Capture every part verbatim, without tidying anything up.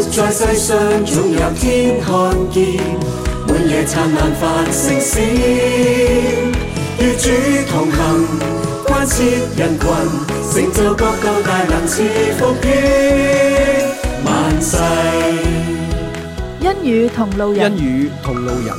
在世上總有天看見，滿夜燦爛發星閃，與主同行，關切人群，成就各個大能賜福於萬世。 恩雨同路人， 恩雨同路人，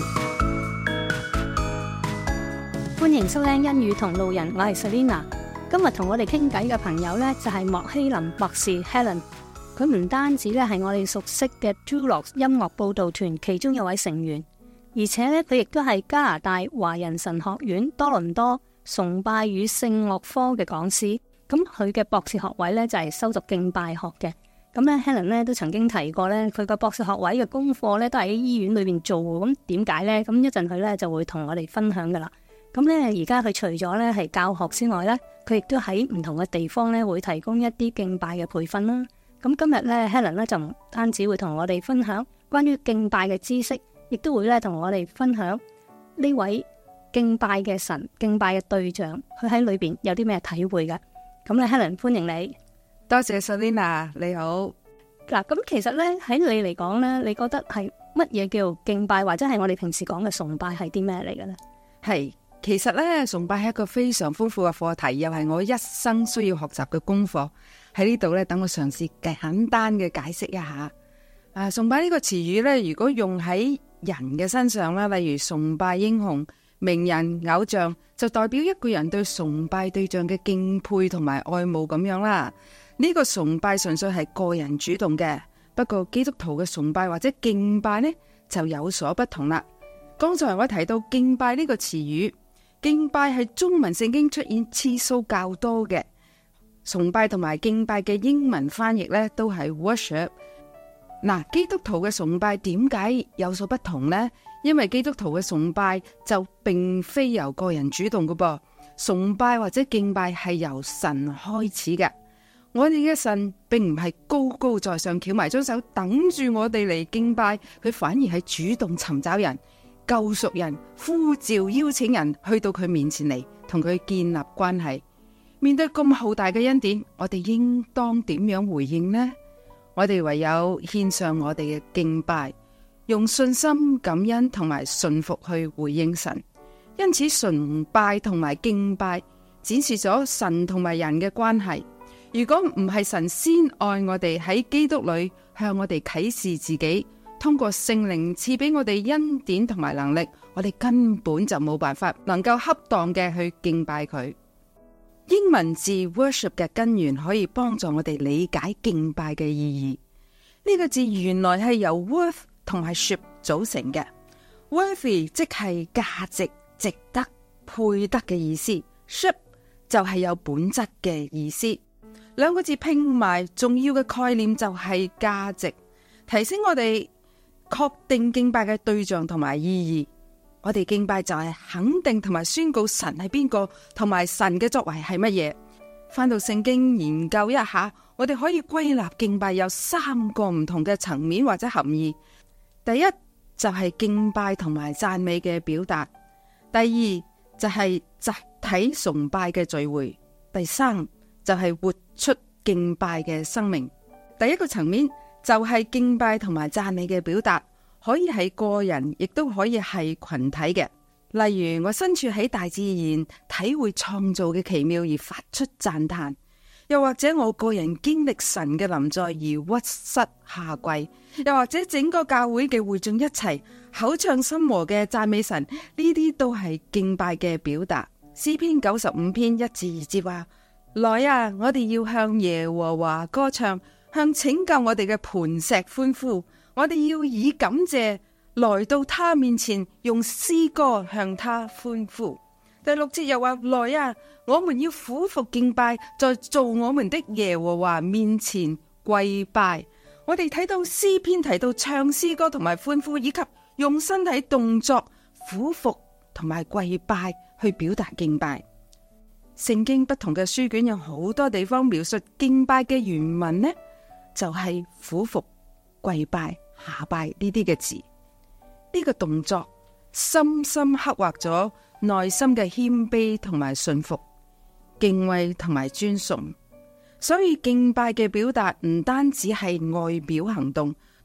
歡迎收聽恩雨同路人，我係 Selina。今日同我哋傾偈嘅朋友呢，就係莫希林博士 Helen。佢唔單止咧係我哋熟悉嘅 Julox 音樂報道團其中一位成員，而且咧佢亦都係加拿大華人神學院多倫多崇拜與聖樂科嘅講師。咁佢嘅博士學位咧就係修讀敬拜學嘅。咁咧 Helen 咧都曾經提過咧，佢個博士學位嘅功課咧都係喺醫院裏邊做。咁點解咧？咁一陣佢咧就會同我哋分享噶啦。咁咧而家佢除咗咧係教學之外咧，佢亦都喺唔同嘅地方咧會提供一啲敬拜嘅培訓啦。咁今日咧 Helen 咧就唔單止會同我哋分享關於敬拜嘅知識，亦都會咧同我哋分享呢位敬拜嘅神、敬拜嘅對象，佢喺裏邊有啲咩體會嘅。咁咧 Helen 歡迎你， 多謝 Selina， 你好。 嗱，咁其實咧喺你嚟講咧，你覺得係乜嘢叫敬拜，或者係我哋平時講嘅崇拜係啲咩嚟嘅咧？ 係，其實咧崇拜係一個非常豐富嘅課題，又係我一生需要學習嘅功課。喺呢度咧，等我嘗試簡單嘅解釋一下。啊，崇拜呢個詞語咧，如果用喺人嘅身上啦，例如崇拜英雄、名人、偶像，就代表一個人對崇拜對象嘅敬佩同埋愛慕咁樣啦。呢個崇拜純粹係個人主動嘅，不過基督徒嘅崇拜或者敬拜呢，就有所不同啦。剛才我提到敬拜呢個詞語，敬拜係中文聖經出現次數較多嘅。崇拜同埋敬拜嘅英文翻譯咧都係 worship。嗱，基督徒嘅崇拜點解有所不同呢？因為基督徒嘅崇拜就並非由個人主動嘅噃，崇拜或者敬拜係由神開始嘅。我哋嘅神並唔係高高在上翹埋雙手等住我哋嚟敬拜，佢反而係主動尋找人、救贖人、呼召邀請人去到佢面前嚟同佢建立關係。面對咁浩大嘅恩典，我哋應當點樣回應呢？我哋唯有獻上我哋嘅敬拜，用信心、感恩同埋信服去回應神。因此，崇拜同埋敬拜展示咗神同埋人嘅關係。如果唔係神先愛我哋，喺基督裏向我哋啟示自己，通過聖靈賜俾我哋恩典同埋能力，我哋根本就冇辦法能夠恰當嘅去敬拜佢。英文字 worship 嘅根源可以幫助我哋理解敬拜嘅意義。呢個字原來係由 worth 同埋 ship 組成嘅。worthy 即係價值、值得、配得嘅意思， ship 就係有本質嘅意思。兩個字拼埋，重要嘅概念就係價值，提醒我哋確定敬拜嘅對象同埋意義。我哋敬拜就係肯定同埋宣告神係邊個，同埋神嘅作為係乜嘢。翻到聖經研究一下，我哋可以歸納敬拜有三個唔同嘅層面或者含義。第一就係敬拜同埋讚美嘅表達，第二就係集體崇拜嘅聚會，第三就係活出敬拜嘅生命。第一個層面就係敬拜同埋讚美嘅表達，可以係個人，亦都可以係群體嘅。例如我身處喺大自然，體會創造嘅奇妙而發出讚嘆；又或者我個人經歷神嘅臨在而屈膝下跪；又或者整個教會嘅會眾一齊口唱心和嘅讚美神，呢啲都係敬拜嘅表達。詩篇九十五篇一至二節話：來啊，我哋要向耶和華歌唱，向拯救我哋嘅磐石歡呼。我哋要以感謝來到他面前，用詩歌向他歡呼。第六節又話：來啊，我們要俯伏敬拜，在造我們的耶和華面前跪拜。我哋睇到詩篇提到唱詩歌同埋歡呼，以及用身體動作俯伏同埋跪拜去表達敬拜。聖經不同嘅書卷有好多地方描述敬拜嘅原文呢，就係俯伏、跪拜、下拜呢啲嘅字。呢個動作深深刻畫咗內心嘅謙卑同埋信服、敬畏同埋尊崇。所以敬拜嘅表達唔單止係外表行動，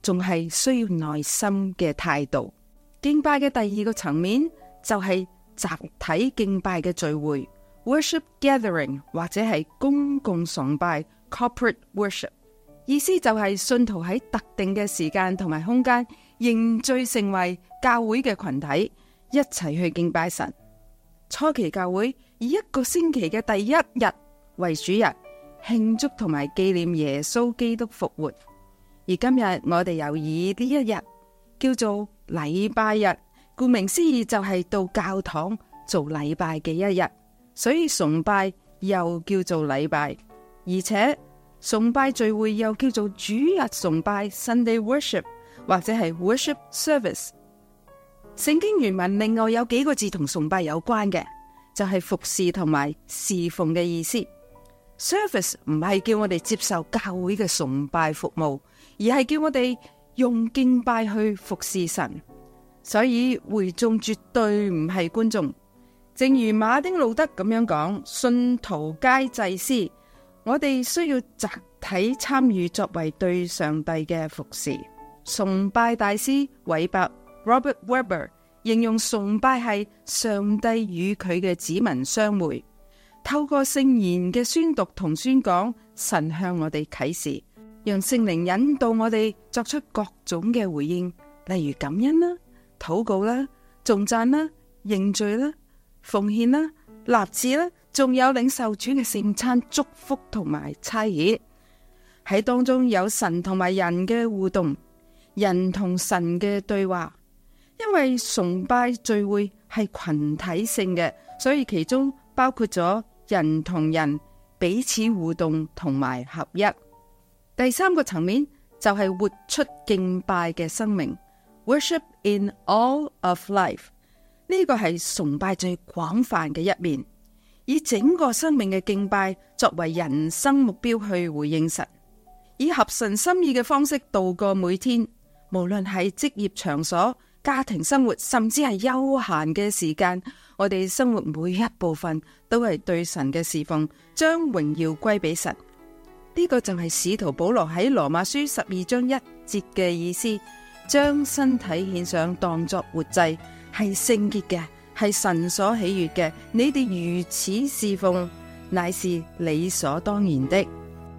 仲係需要耐心嘅態度。敬拜嘅第二個層面就係集體敬拜嘅聚會 worship gathering， 或者係公共崇拜 corporate worship。 意思就係信徒喺特定嘅時間同埋空間凝聚成為教會嘅群體，一齊去敬拜神。初期教會以一個星期嘅第一日為主日，慶祝同埋紀念耶穌基督復活。而今日我哋又以呢一日叫做禮拜日，顧名思義就係到教堂做禮拜嘅一日，所以崇拜又叫做禮拜，而且崇拜聚會又叫做主日崇拜 Sunday worship 或者係 worship service。聖經原文另外有幾個字同崇拜有關嘅，就係服侍同埋侍奉嘅意思。Service 唔係叫我哋接受教會嘅崇拜服務，而係叫我哋用敬拜去服侍神。所以會眾絕對唔係觀眾，正如馬丁路德咁樣講，信徒皆祭司，我哋需要集體參與作為對上帝嘅服侍。崇拜大師韋伯 Robert Webber 形容崇拜係上帝與佢嘅子民相會，透過聖言嘅宣讀同宣講，神向我哋啟示，讓聖靈引導我哋作出各種嘅回應，例如感恩啦、禱告啦、頌讚啦、認罪啦、奉獻啦、立志啦，仲有領受主嘅聖餐祝福同埋差遣。喺當中有神同埋人嘅互動，人同神嘅對話。因為崇拜聚會係群體性嘅，所以其中包括咗人同人彼此互動同埋合一。第三個層面就係活出敬拜嘅生命 Worship in all of life。 呢個係崇拜最廣泛嘅一面，以整個生命嘅敬拜作為人生目標去回應神，以合神心意嘅方式度過每天，無論係職業場所、家庭生活，甚至係休閒嘅時間，我哋生活每一部分都係對神嘅侍奉，將榮耀歸俾神。呢個就係使徒保羅喺羅馬書十二章一節嘅意思，將身體獻上當作活祭，係聖潔嘅，係神所喜悅嘅。你哋如此侍奉，乃是理所當然的。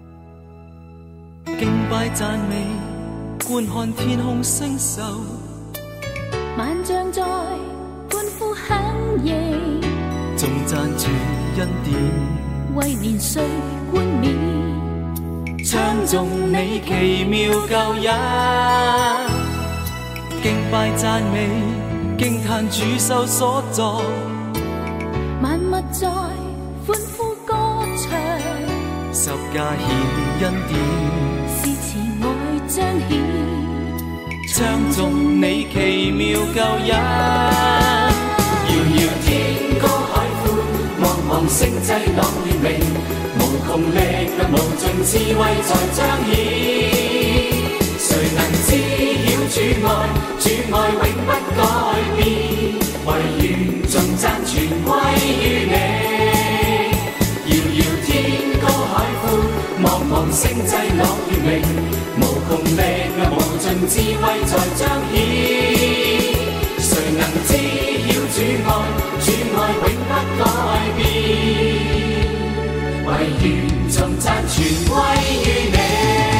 敬拜讚美，觀看天空星宿， 萬象在歡呼響應， 頌讚主恩典， 為年歲冠冕， 唱頌你奇妙救恩。敬拜讚美，驚嘆主手所作， 萬物在歡呼歌唱， 十架顯恩典， 是慈愛彰顯， 唱頌你奇妙救恩。遙遙天高海闊，茫茫星際朗月明，無窮力量無盡智慧在彰顯。誰能知曉主愛？主愛永不改變，唯願頌讚全歸於你。遙遙天高海闊，茫茫星際朗月明，無窮力量無盡智慧在彰顯。誰能知曉主愛？主愛永不改變，唯願頌讚全歸於你。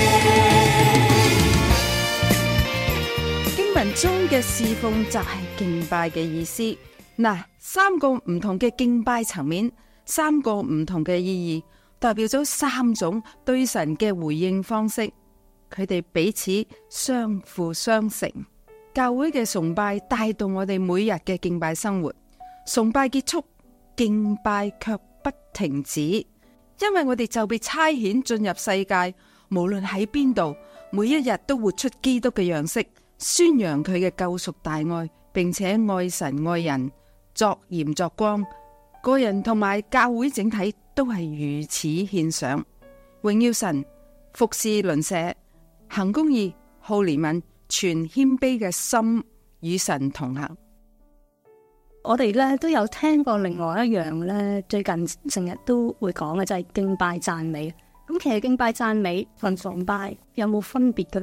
經文中嘅侍奉就係敬拜嘅意思。嗱，三個唔同嘅敬拜層面，三個唔同嘅意義，代表咗三種對神嘅回應方式。佢哋彼此相輔相成。教會嘅崇拜帶動我哋每日嘅敬拜生活，崇拜結束，敬拜卻不停止，因為我哋就被差遣進入世界，無論喺邊度，每一日都活出基督嘅樣式，宣揚佢嘅救贖大愛，並且愛神愛人，作鹽作光。個人同埋教會整體都係如此獻上，榮耀神，服侍鄰舍，行公義，好憐憫，全謙卑嘅心與神同行。 我哋咧都有聽過另外一樣咧，最近成日都會講嘅就係敬拜讚美。咁其實敬拜讚美同崇拜有冇分別嘅咧？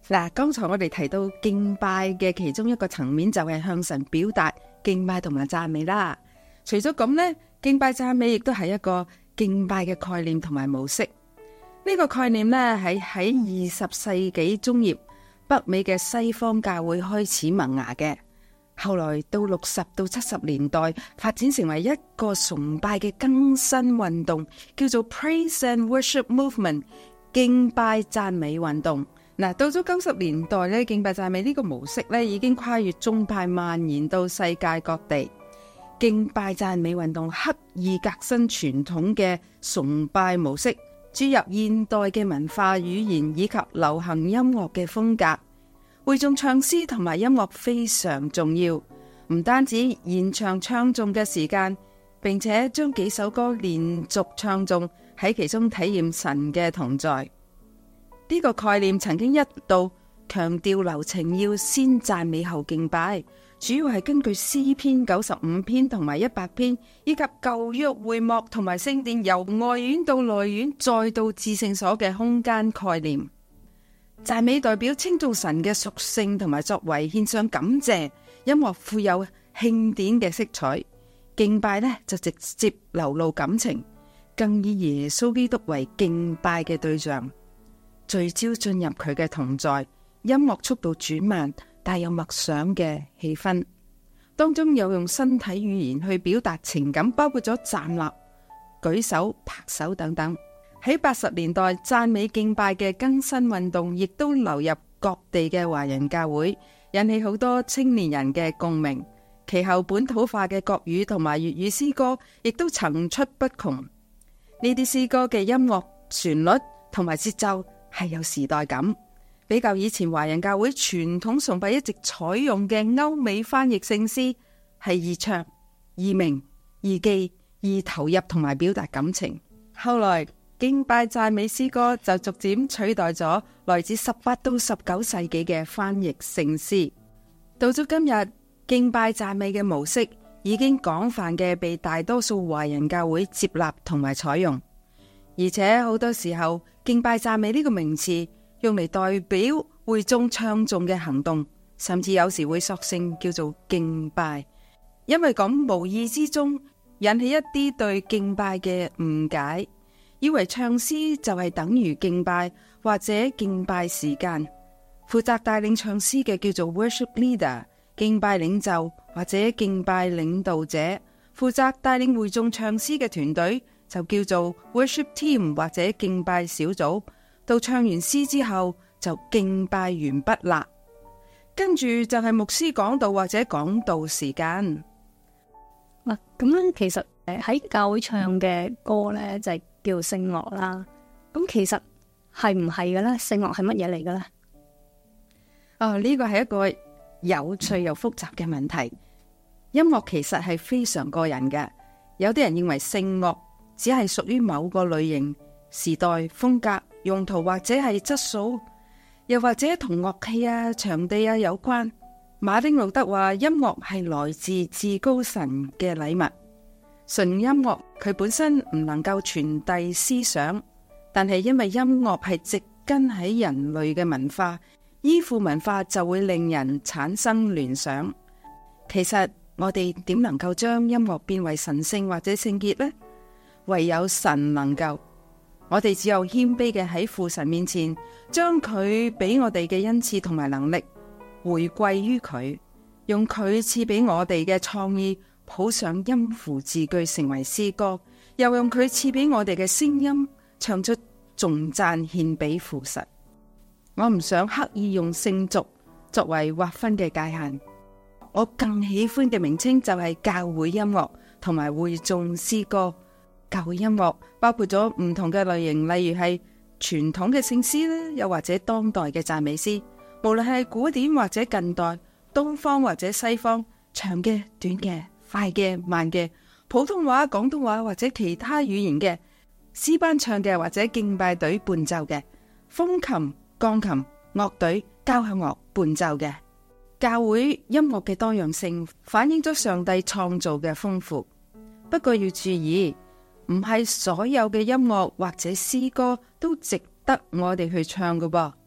嗱，剛才我哋提到敬拜嘅其中一個層面就係向神表達敬拜同埋讚美啦。除咗咁呢，敬拜讚美亦都係一個敬拜嘅概念同埋模式。呢個概念呢，喺喺二十世紀中葉北美嘅西方教會開始萌芽嘅，後來到六十到七十年代發展成為一個崇拜嘅更新運動，叫做 Praise and Worship Movement， 敬拜讚美運動。嗱，到咗九十年代咧，敬拜讚美呢個模式咧已經跨越宗派，蔓延到世界各地。敬拜讚美運動刻意革新傳統嘅崇拜模式，注入現代嘅文化語言以及流行音樂嘅風格。會眾唱詩同埋音樂非常重要，唔單止延長唱誦嘅時間，並且將幾首歌連續唱誦，喺其中體驗神嘅同在。呢個概念曾經一度強調流程要先讚美後敬拜，主要係根據詩篇九十五篇同埋一百篇，以及舊約會幕同埋聖殿由外院到內院再到至聖所嘅空間概念。讚美代表稱頌神嘅屬性同埋作為，獻上感謝。音樂富有慶典嘅色彩，敬拜呢就直接流露感情，更以耶穌基督為敬拜嘅對象，聚焦進入佢嘅同在。音樂速度轉慢，帶有默想嘅氣氛，當中有用身體語言去表達情感，包括咗站立、舉手、拍手等等。喺八十年代，讚美敬拜嘅更新運動亦都流入各地嘅華人教會，引起好多青年人嘅共鳴。其後本土化嘅國語同埋粵語詩歌亦都層出不窮。呢啲詩歌嘅音樂旋律同埋節奏係有時代感，比較以前華人教會傳統崇拜一直採用嘅歐美翻譯聖詩，係易唱、易明、易記、易投入同埋表達感情。後來敬拜讚美詩歌就逐漸取代咗來自十八到十九世紀嘅翻譯聖詩。到咗今日，敬拜讚美嘅模式已經廣泛嘅被大多數華人教會接納同埋採用，而且好多時候敬拜讚美呢個名詞用嚟代表會眾唱頌嘅行動，甚至有時會索性叫做敬拜，因為咁無意之中引起一啲對敬拜嘅誤解，以為唱詩就係等於敬拜或者敬拜時間。負責帶領唱詩嘅叫做 worship leader， 敬拜領袖或者敬拜領導者。負責帶領會眾唱詩嘅團隊就叫做 worship team 或者敬拜小組。到唱完詩之後就敬拜完畢啦，跟住就係牧師講道或者講道時間。 嗱，咁樣其實誒喺教會唱嘅歌咧就係叫聖樂啦。咁其實係唔係嘅咧？聖樂係乜嘢嚟嘅咧？ 哦，呢個係一個有趣又複雜嘅問題。音樂其實係非常個人嘅，有啲人認為聖樂只係屬於某個類型、時代、風格、用途或者係質素，又或者同樂器啊、場地啊有關。馬丁路德話音樂係來自至高神嘅禮物，純音樂佢本身唔能夠傳遞思想，但係因為音樂係植根喺人類嘅文化，依附文化就會令人產生聯想。其實我哋點能夠將音樂變為神聖或者聖潔呢？唯有神能夠。我哋只有謙卑嘅喺父神面前，將佢俾我哋嘅恩賜同埋能力回歸於佢，用佢賜俾我哋嘅創意譜上音符字句成為詩歌，又用佢賜俾我哋嘅聲音唱出頌讚獻俾父神。我唔想刻意用聖俗作為劃分嘅界限，我更喜歡嘅名稱就係教會音樂同埋會眾詩歌。教會音樂包括咗唔同嘅類型，例如係傳統嘅聖詩啦，又或者當代嘅讚美詩。無論係古典或者近代，東方或者西方，長嘅、短嘅、快嘅、慢嘅，普通話、廣東話或者其他語言嘅，詩班唱嘅或者敬拜隊伴奏嘅，風琴、鋼琴、樂隊、交響樂伴奏嘅。教會音樂嘅多樣性反映咗上帝創造嘅豐富。不過要注意，唔係所有嘅音樂或者詩歌都值得我哋去唱㗎噃。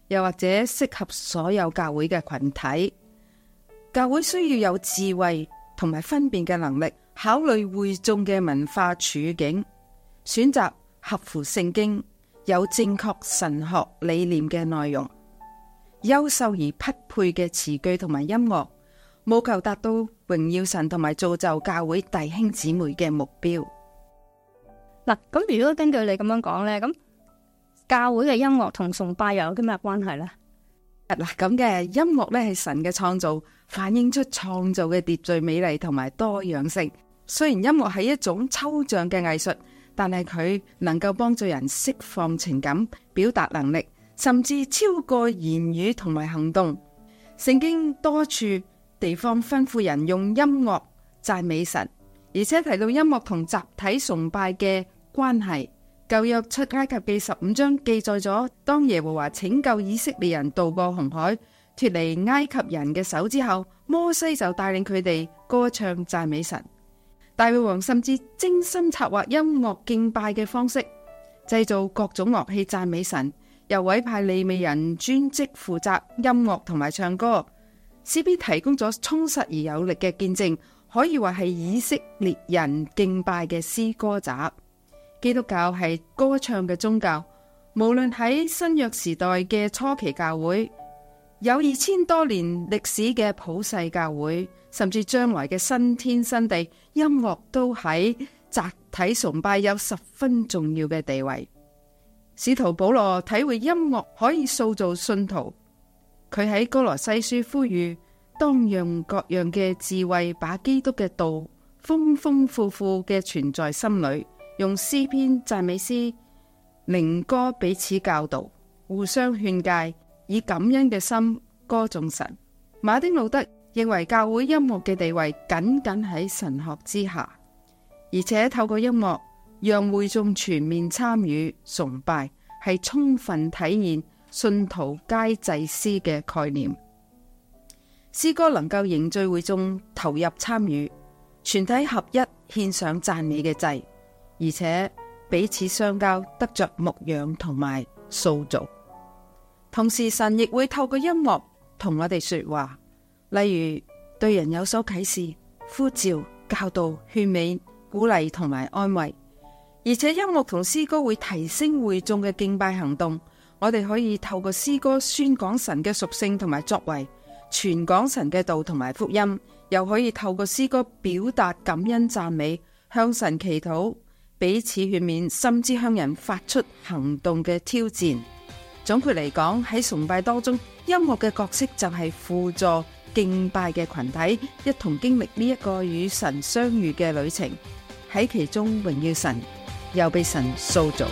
又或者適合所有教會嘅群體。教會需要有智慧同埋分辨嘅能力，考慮會眾嘅文化處境，選擇合乎聖經、有正確神學理念嘅內容，優秀而匹配嘅詞句同埋音樂，務求達到榮耀神同埋造就教會弟兄姊妹嘅目標。 嗱，咁如果根據你咁樣講呢，咁教會嘅音樂同崇拜又有啲咩關係呢？ 嗱，咁嘅音樂咧係神嘅創造，反映出創造嘅秩序、美麗同埋多樣性。雖然音樂係一種抽象嘅藝術，但係佢能夠幫助人釋放情感、表達能力，甚至超過言語同埋行動。聖經多處地方吩咐人用音樂讚美神，而且提到音樂同集體崇拜嘅關係。舊約出埃及記十五章記載咗，當耶和華拯救以色列人渡過紅海，脫離埃及人嘅手之後，摩西就帶領佢哋歌唱讚美神。大衛王甚至精心策劃音樂敬拜嘅方式，製造各種樂器讚美神，又委派利未人專職負責音樂同埋唱歌。詩篇提供咗充實而有力嘅見證，可以話係以色列人敬拜嘅詩歌集。基督教係歌唱嘅宗教，無論喺新約時代嘅初期教會，有二千多年歷史嘅普世教會，甚至將來嘅新天新地，音樂都喺集體崇拜有十分重要嘅地位。使徒保羅體會音樂可以塑造信徒，佢喺哥羅西書呼籲，當用各樣嘅智慧，把基督嘅道豐豐富富嘅存在心裏。用詩篇、讚美詩、靈歌彼此教導，互相勸誡，以感恩嘅心歌頌神。馬丁路德認為教會音樂嘅地位僅僅喺神學之下，而且透過音樂讓會眾全面參與崇拜，係充分體現信徒皆祭司嘅概念。詩歌能夠凝聚會眾投入參與，全體合一獻上讚美嘅祭，而且彼此相交，得着牧養同埋塑造。同時神亦會透過音樂同我哋說話，例如對人有所啟示、呼召、教導、勸勉、鼓勵同埋安慰。而且音樂同詩歌會提升會眾嘅敬拜行動，我哋可以透過詩歌宣講神嘅屬性同埋作為，傳講神嘅道同埋福音，又可以透過詩歌表達感恩讚美，向神祈禱，彼此勸勉，甚至向人發出行動嘅挑戰。總括嚟講，喺崇拜當中，音樂嘅角色就係輔助敬拜嘅群體，一同經歷呢一個與神相遇嘅旅程，喺其中榮耀神，又被神塑造。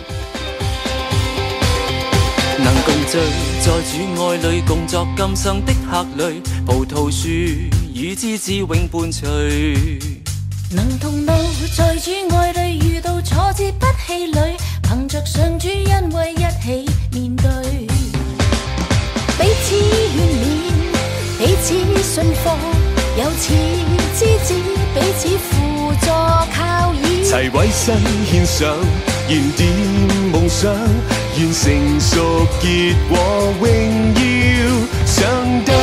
能共聚在主愛裏，共作今生的客旅，葡萄樹與枝子永伴隨。 能同路在主愛裏，遇到挫折不氣餒，憑着上主恩惠一起面對，彼此勸勉，彼此信服，有似枝子彼此輔助靠倚， 齊委身獻上，燃點夢想，願成熟結果榮耀上帝。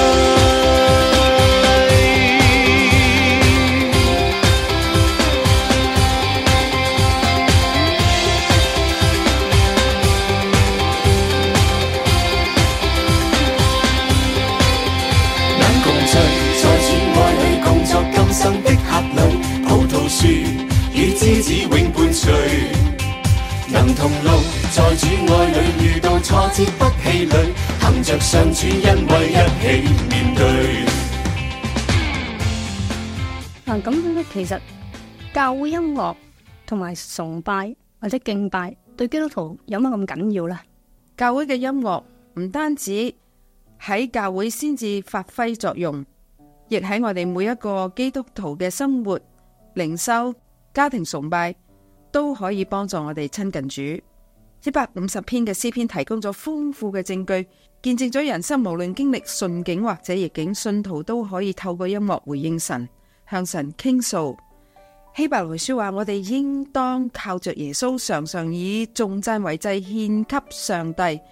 生的客旅，葡萄樹與枝子永伴隨，能同路在主愛裏，遇到挫折不氣餒，憑着上主恩惠一起面對。 啊，咁咧其實教會音樂同埋崇拜或者敬拜對基督徒有乜咁緊要呢？ 教會嘅音樂唔單止喺教會先至發揮作用，亦喺我哋每一個基督徒嘅生活、靈修、家庭崇拜都可以幫助我哋親近主。一百五十篇嘅詩篇提供咗豐富嘅證據，見證咗人生無論經歷順境或者逆境，信徒都可以透過音樂回應神，向神傾訴。希伯來書話，我哋應當靠着耶穌，常常以頌讚為祭獻給上帝，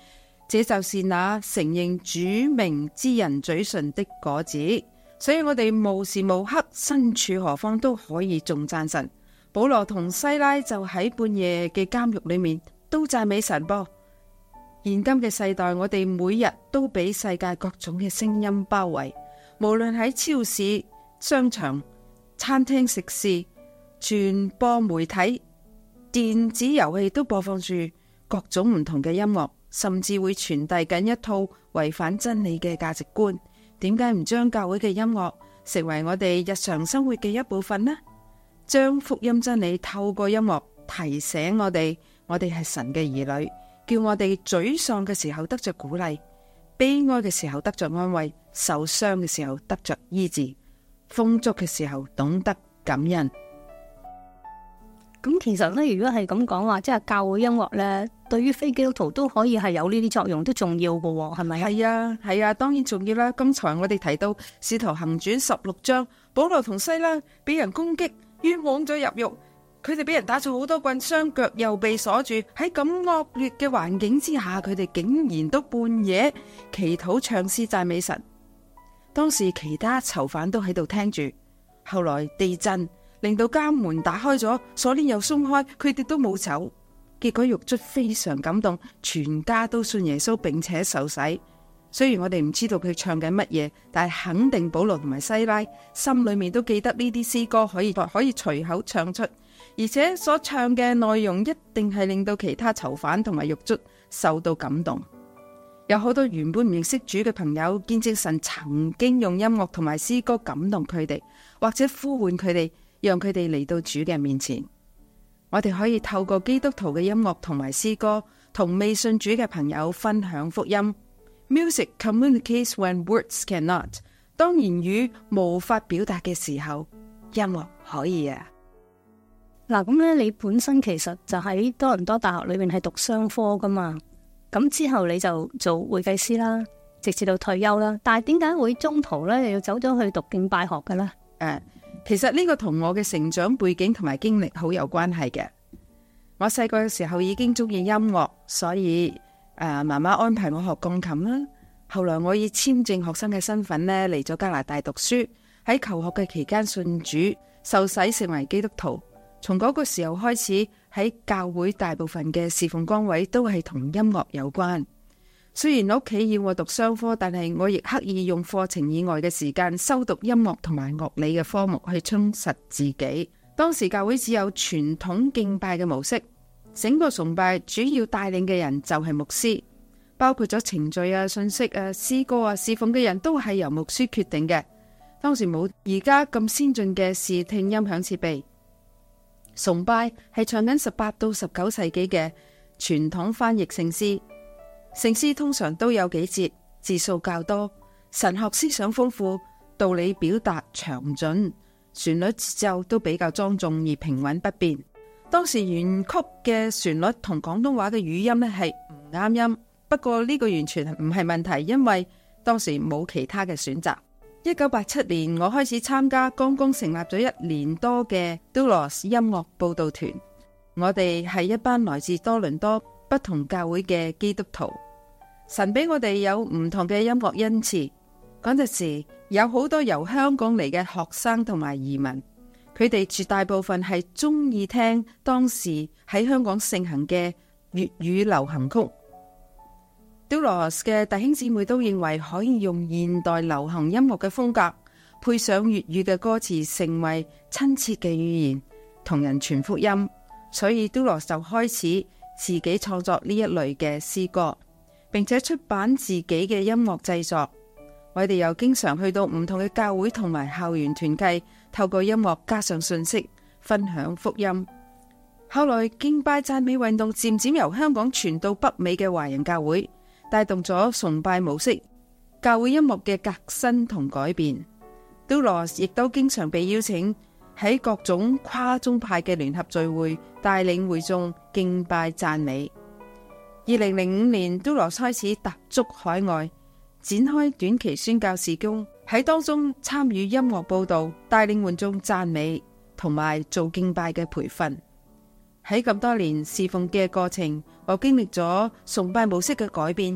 這就是那承認主名之人嘴唇的果子。所以我哋無時無刻身處何方都可以頌讚神。保羅同西拉就喺半夜嘅監獄裏面都讚美神噃。現今嘅世代，我哋每日都俾世界各種嘅聲音包圍，無論喺超市、商場、餐廳、食肆、傳播媒體、電子遊戲都播放住各種唔同嘅音樂，甚至會傳遞緊一套違反真理嘅價值觀。點解唔將教會嘅音樂成為我哋日常生活嘅一部分呢？將福音真理透過音樂提醒我哋，我哋係神嘅兒女，叫我哋沮喪嘅時候得着鼓勵，悲哀嘅時候得着安慰，受傷嘅時候得着醫治，豐足嘅時候懂得感恩。 咁其實咧，如果係咁講話，即係教會音樂咧，對於非基督徒都可以係有呢啲作用，都重要㗎，係咪？ 係啊，係啊，當然重要啦。剛才我哋提到《使徒行傳》十六章，保羅同西拉俾人攻擊，冤枉咗入獄，佢哋俾人打咗好多棍，雙腳又被鎖住。喺咁惡劣嘅環境之下，佢哋竟然都半夜祈禱唱詩讚美神。當時其他囚犯都喺度聽住。後來地震令到監門打開咗，鎖鏈又鬆開，佢哋都冇走。結果獄卒非常感動，全家都信耶穌並且受洗。雖然我哋唔知道佢唱緊乜嘢，但係肯定保羅同埋西拉心裏面都記得呢啲詩歌可以可以隨口唱出，而且所唱嘅內容一定係令到其他囚犯同埋獄卒受到感動。有好多原本唔認識主嘅朋友見證神曾經用音樂同埋詩歌感動佢哋，或者呼喚佢哋，讓佢哋嚟到主嘅面前。我哋可以透過基督徒嘅音樂同埋詩歌，同未信主嘅朋友分享福音。Music communicates when words cannot。當言語無法表達嘅時候，音樂可以啊。 嗱，咁咧，你本身其實就喺多倫多大學裏面係讀商科噶嘛，咁之後你就做會計師啦，直至到退休啦。但係點解會中途咧又要走咗去讀敬拜學嘅咧？ 誒、uh,。其實呢個同我嘅成長背景同埋經歷好有關係嘅。我細個嘅時候已經中意音樂，所以誒媽媽安排我學鋼琴啦。後來我以簽證學生嘅身份呢嚟咗加拿大讀書，喺求學嘅期間信主，受洗成為基督徒。從嗰個時候開始，喺教會大部分嘅侍奉崗位都係同音樂有關。雖然屋企要我讀商科，但係我亦刻意用課程以外嘅時間修讀音樂同埋樂理嘅科目去充實自己。當時教會只有傳統敬拜嘅模式，整個崇拜主要帶領嘅人就係牧師，包括咗程序啊、信息啊、詩歌啊、侍奉嘅人都係由牧師決定嘅。當時冇而家咁先進嘅視聽音響設備，崇拜係唱緊十八到十九世紀嘅傳統翻譯聖詩。聖詩通常都有幾節，字數較多，神學思想豐富，道理表達詳盡，旋律節奏都比較莊重而平穩不變。當時原曲嘅旋律同廣東話嘅語音呢係唔啱音，不過呢個完全唔係問題，因為當時冇其他嘅選擇。一九八七年，我開始參加剛剛成立咗一年多嘅 Doulos 音樂報道團，我哋係一班來自多倫多不同教會嘅基督徒。神俾我哋有唔同嘅音樂恩賜。嗰陣時有好多由香港嚟嘅學生同埋移民，佢哋絕大部分係中意聽當時喺香港盛行嘅粵語流行曲。Doulos 嘅弟兄姊妹都認為可以用現代流行音樂嘅風格，配上粵語嘅歌詞，成為親切嘅語言，同人傳福音。所以 Doulos 就開始自己創作呢一類嘅詩歌，並且出版自己嘅音樂製作。我哋又經常去到唔同嘅教會同埋校園團契，透過音樂加上信息，分享福音。後來敬拜讚美運動漸漸由香港傳到北美嘅華人教會，帶動咗崇拜模式、教會音樂嘅革新同改變。Doulos 亦都經常被邀請喺各種跨宗派嘅聯合聚會，帶領會眾敬拜讚美。二零零五年 Doulos 開始踏足海外，展開短期宣教事工，喺當中參與音樂報道，帶領會眾讚美同埋做敬拜嘅培訓。喺咁多年侍奉嘅過程，我經歷咗崇拜模式嘅改變，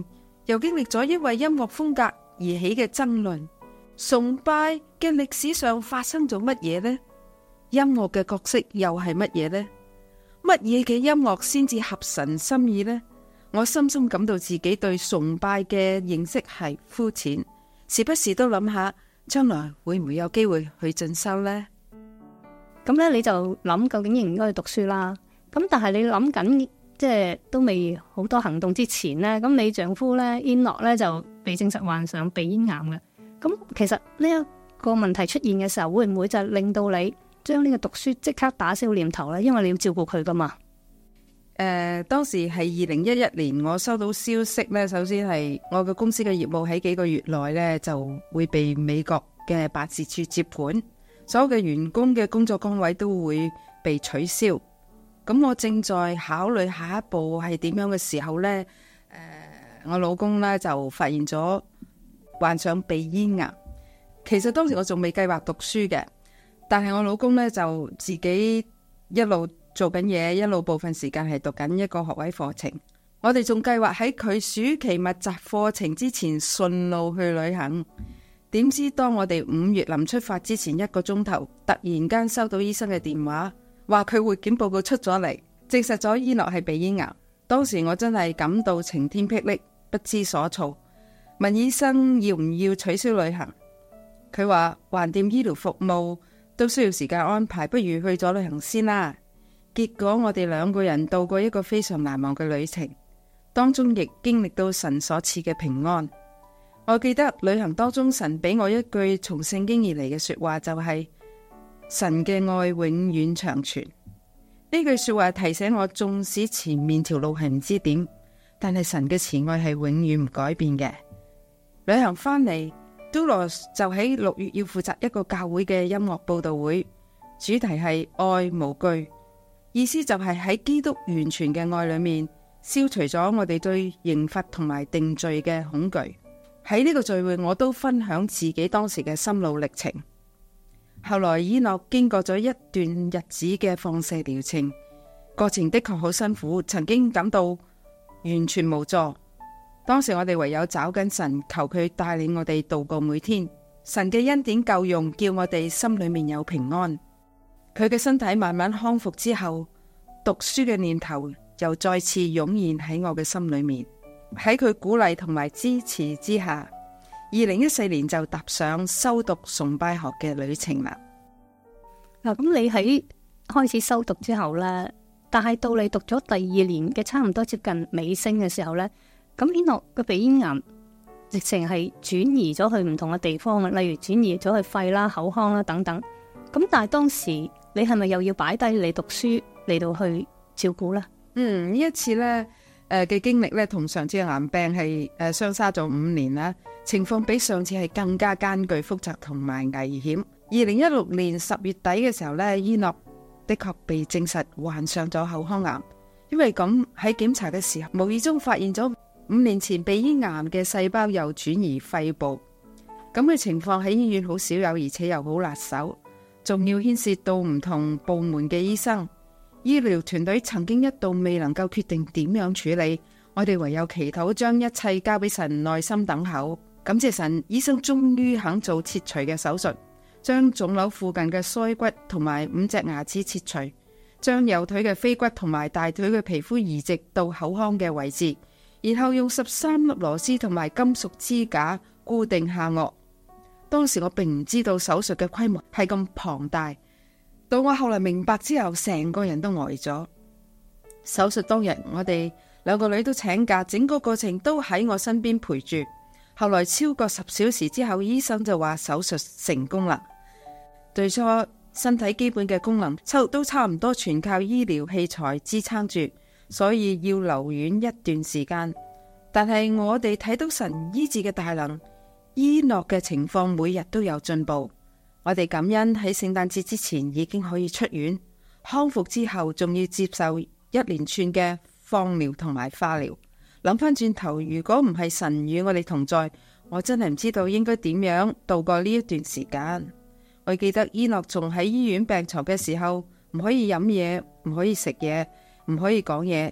又經歷咗因為音樂風格而起嘅爭論。崇拜嘅歷史上發生咗乜嘢呢？音樂嘅角色又係乜嘢呢？乜嘢嘅音樂先至合神心意呢？我深深感到自己對崇拜嘅認識係膚淺，時不時都諗下將來會唔會有機會去進修呢？ 咁咧你就諗究竟應唔應該去讀書啦。咁但係你諗緊，即係都未好多行動之前呢，咁你丈夫咧燕諾咧就被證實患上鼻咽癌嘅。咁其實呢一個問題出現嘅時候，會唔會就令到你將呢個讀書即刻打消念頭呢？因為你要照顧佢噶嘛。 誒、呃，當時係二零一一年，我收到消息呢，首先係我嘅公司嘅業務喺幾個月內呢就會被美國嘅辦事處接管，所有嘅員工嘅工作崗位都會被取消。咁我正在考慮下一步係點樣嘅時候呢，誒、呃，我老公呢就發現咗患上鼻咽癌。其實當時我仲未計劃讀書嘅，但係我老公呢就自己一路做緊嘢，一路部分時間係讀緊一個學位課程。我哋仲計劃喺佢暑期密集課程之前順路去旅行。點知當我哋五月臨出發之前一個鐘頭，突然間收到醫生嘅電話，話佢活檢報告出咗嚟，證實咗燕諾係鼻咽癌。當時我真係感到晴天霹靂，不知所措，問醫生要唔要取消旅行。佢話橫掂醫療服務都需要時間安排，不如去咗旅行先啦。結果我哋兩個人度過一個非常難忘嘅旅程，當中亦經歷到神所賜嘅平安。我記得旅行當中神俾我一句從聖經而嚟嘅說話，就係神嘅愛永遠長存。呢句說話提醒我，縱使前面條路係唔知點，但係神嘅慈愛係永遠唔改變嘅。旅行翻嚟，Doulos 就喺六月要負責一個教會嘅音樂佈道會，主題係愛無懼。意思就係喺基督完全嘅愛裏面，消除咗我哋對刑罰同埋定罪嘅恐懼。喺呢個聚會，我都分享自己當時嘅心路歷程。後來燕諾經過咗一段日子嘅放射療程，過程的確好辛苦，曾經感到完全無助。當時我哋唯有找緊神，求佢帶領我哋度過每天。神嘅恩典夠用，叫我哋心裏面有平安。佢嘅身體慢慢康復之後，讀書嘅念頭又再次湧現喺我嘅心裏面。喺佢鼓勵同埋支持之下，二零一四年就踏上修讀崇拜學嘅旅程啦。 嗱，咁你喺開始修讀之後呢，但係到你讀咗第二年嘅差唔多接近尾聲嘅時候呢，咁燕諾嘅鼻咽癌直情係轉移咗去唔同嘅地方啊，例如轉移咗去肺啦、口腔啦等等。咁但係當時你係咪又要擺低你讀書嚟到去照顧呢？ 嗯，呢一次呢誒嘅經歷呢，同上次嘅癌病係誒相差咗五年啦，情況比上次係更加艱巨複雜同埋危險。二零一六年十月底嘅時候呢，燕諾的確被證實患上咗口腔癌，因為咁喺檢查嘅時候，無意中發現咗五年前鼻咽癌嘅細胞又轉移肺部。咁嘅情況喺醫院好少有，而且又好辣手，仲要牽涉到唔同部門嘅醫生。醫療團隊曾經一度未能夠決定點樣處理，我哋唯有祈禱，將一切交俾神，耐心等候。感謝神，醫生終於肯做切除嘅手術，將腫瘤附近嘅腮骨同埋五隻牙齒切除，將右腿嘅腓骨同埋大腿嘅皮膚移植到口腔嘅位置，然後用十三粒螺絲同埋金屬支架固定下顎。當時我並唔知道手術嘅規模係咁龐大，到我後來明白之後，成個人都呆咗。手術當日，我哋兩個女都請假，整個過程都喺我身邊陪住。後來超過十小時之後，醫生就話手術成功啦。最初身體基本嘅功能都差唔多全靠醫療器材支撐住，所以要留院一段時間。但係我哋睇到神醫治嘅大能，燕諾嘅情況每日都有進步。我哋感恩喺聖誕節之前已經可以出院，康復之後仲要接受一連串嘅放療同埋化療。諗翻轉頭，如果唔係神與我哋同在，我真係唔知道應該點樣度過呢一段時間。我記得燕諾仲喺醫院病床嘅時候，唔可以飲嘢，唔可以食嘢，唔可以講嘢。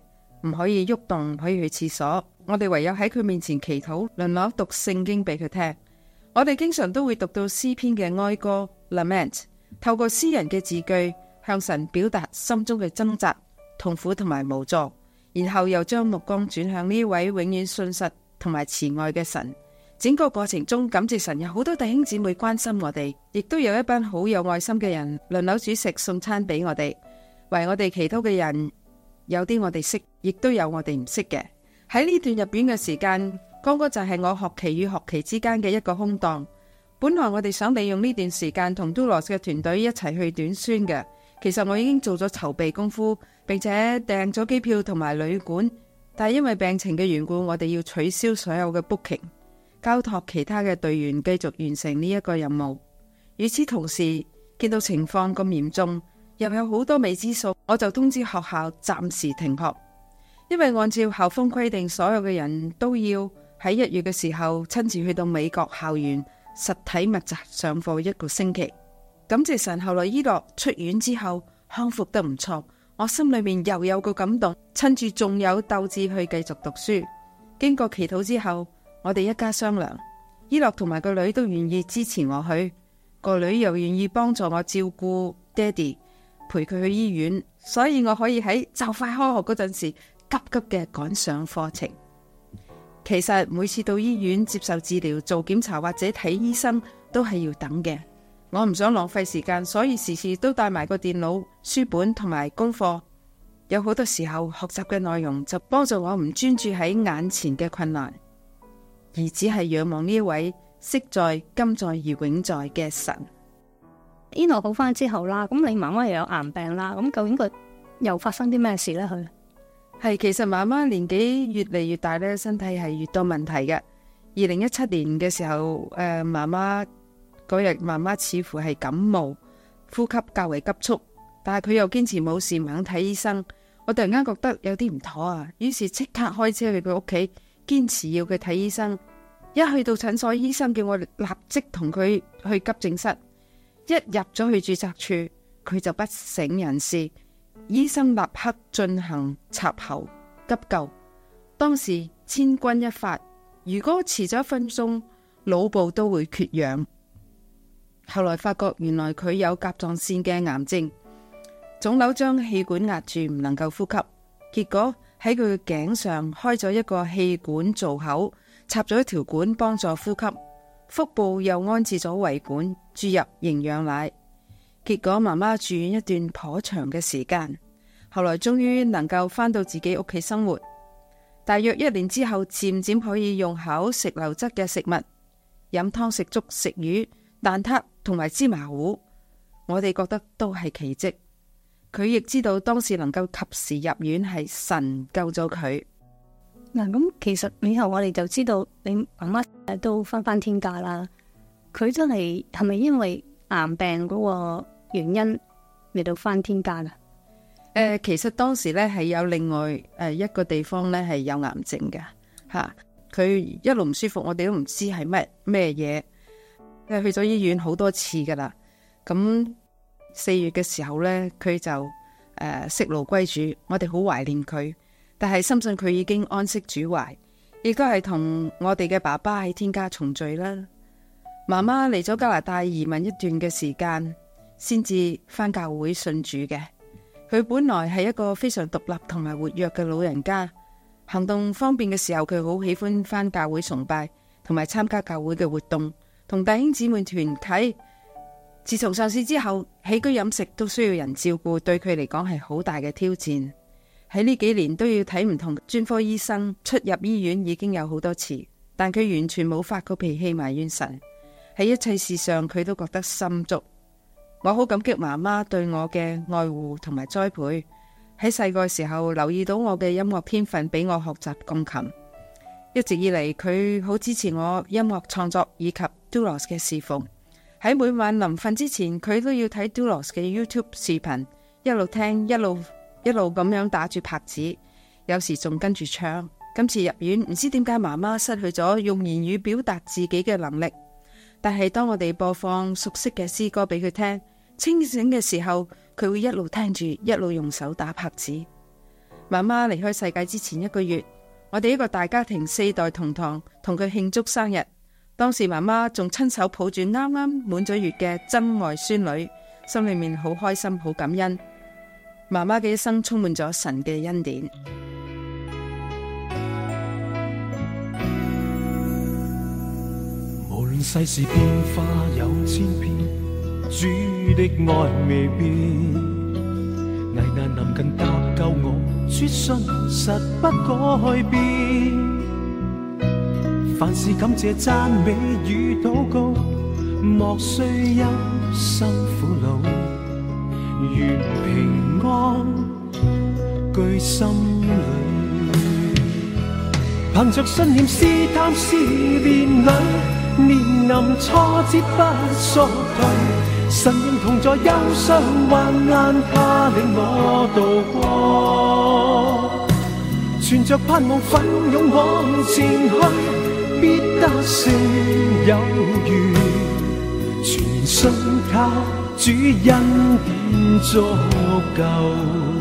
唔可以喐動，唔可以去廁所。我哋唯有喺佢面前祈禱，輪流讀聖經俾佢聽。我哋經常都會讀到詩篇嘅哀歌 Lament， 透過詩人嘅字句向神表達心中嘅掙扎、痛苦同埋無助，然後又將目光轉向呢位永遠信實同埋慈愛嘅神。整個過程中，感謝神有好多弟兄姊妹關心我哋，亦都有一班好有愛心嘅人輪流煮食送餐俾我哋。為我哋祈禱嘅人，有啲我哋識，亦都有我哋唔識嘅。喺呢段入院嘅時間，剛剛就係我學期與學期之間嘅一個空檔。本來我哋想利用呢段時間同 Doulos 嘅團隊一齊去短宣嘅，其實我已經做咗籌備功夫，並且訂咗機票同埋旅館，但係因為病情嘅緣故，我哋要取消所有嘅 booking， 交託其他嘅隊員繼續完成呢一個任務。與此同時，見到情況咁嚴重，又有好多未知數，我就通知學校暫時停學。因為按照校風規定，所有嘅人都要喺一月嘅時候親自去到美國校園實體密集上課一個星期。感謝神，後來伊諾出院之後康復得唔錯，我心裏面又有個感動，趁住仲有鬥志去繼續讀書。經過祈禱之後，我哋一家商量，伊諾同埋個女都願意支持我去，個女又願意幫助我照顧爹哋，陪佢去醫院，所以我可以喺就快開學嗰陣時急急嘅趕上課程。其實每次到醫院接受治療、做檢查或者睇醫生都係要等嘅，我唔想浪費時間，所以時時都帶埋個電腦、書本同埋功課。有好多時候學習嘅內容就幫助我唔專注喺眼前嘅困難，而只係仰望呢一位昔在、今在而永在嘅神。 伊諾好翻之後啦，咁你媽媽又有癌病啦，咁究竟佢又發生啲咩事呢？佢係其實媽媽年紀越嚟越大咧，身體係越多問題嘅。二零一七年嘅時候，誒媽媽嗰日媽媽似乎係感冒，呼吸較為急促，但係佢又堅持冇事，唔肯睇醫生。我突然間覺得有啲唔妥啊，於是即刻開車去佢屋企，堅持要佢睇醫生。一去到診所，醫生叫我立即同佢去急症室。一入咗去註冊處，佢就不省人事。醫生立刻進行插喉急救，當時千鈞一髮，如果遲咗一分鐘，腦部都會缺氧。後來發覺原來佢有甲狀腺嘅癌症，腫瘤將氣管壓住，唔能夠呼吸。結果喺佢嘅頸上開咗一個氣管造口，插咗一條管幫助呼吸。腹部又安置咗胃管，注入營養奶。結果媽媽住院一段頗長嘅時間，後來終於能夠返到自己屋企生活。大約一年之後，漸漸可以用口食流質嘅食物，飲湯食粥食魚、蛋撻同埋芝麻糊。我哋覺得都係奇蹟。佢亦知道當時能夠及時入院係神救咗佢。 嗱，咁其實以後我哋就知道你媽媽都返返天家啦。佢真係係咪因為癌病嗰個原因嚟到返天家噶？誒、 呃，其實當時咧係有另外誒一個地方咧係有癌症嘅吓，佢、啊、一路唔舒服，我哋都唔知係咩咩嘢，誒去咗醫院好多次噶啦。咁四月嘅時候咧，佢就誒息怒歸主，我哋好懷念佢。但係深信佢已經安息主懷，亦都係同我哋嘅爸爸喺天家重聚啦。媽媽嚟咗加拿大移民一段嘅時間，先至返教會信主嘅。佢本來係一個非常獨立同埋活躍嘅老人家，行動方便嘅時候，佢好喜歡返教會崇拜，同埋參加教會嘅活動，同弟兄姊妹團契。自從上市之後，起居飲食都需要人照顧，對佢嚟講係好大嘅挑戰。喺呢幾年都要睇唔同專科醫生，出入醫院已經有好多次，但佢完全冇發過脾氣埋怨神。喺一切事上佢都覺得心足。我好感激媽媽對我嘅愛護同埋栽培。喺細個時候留意到我嘅音樂天分，俾我學習鋼琴。一直以嚟佢好支持我音樂創作以及 Doulos 嘅侍奉。喺每晚臨瞓之前，佢都要睇 Doulos 嘅 YouTube 視頻，一路聽一路一路咁樣打住拍子，有時仲跟住唱。今次入院，唔知點解媽媽失去咗用言語表達自己嘅能力，但係當我哋播放熟悉嘅詩歌俾佢聽，清醒嘅時候，佢會一路聽住，一路用手打拍子。 媽媽離開世界之前一個月，我哋一個大家庭四代同堂同佢慶祝生日。當時媽媽仲親手抱住啱啱滿咗月嘅珍愛孫女，心裏面好開心好感恩。媽媽嘅一生充滿咗神嘅恩典。 無論世事變化有千變，主的愛未變，危難臨近搭救我，主信實不改變。凡事感謝讚美與禱告，莫須憂心苦惱，願平安居心裏。憑着信念試探試煉裏，面臨挫折不縮退，神仍同在憂傷患難，他領我渡過，存着盼望奮勇往前去，必得勝有餘，全然信靠主恩典足夠。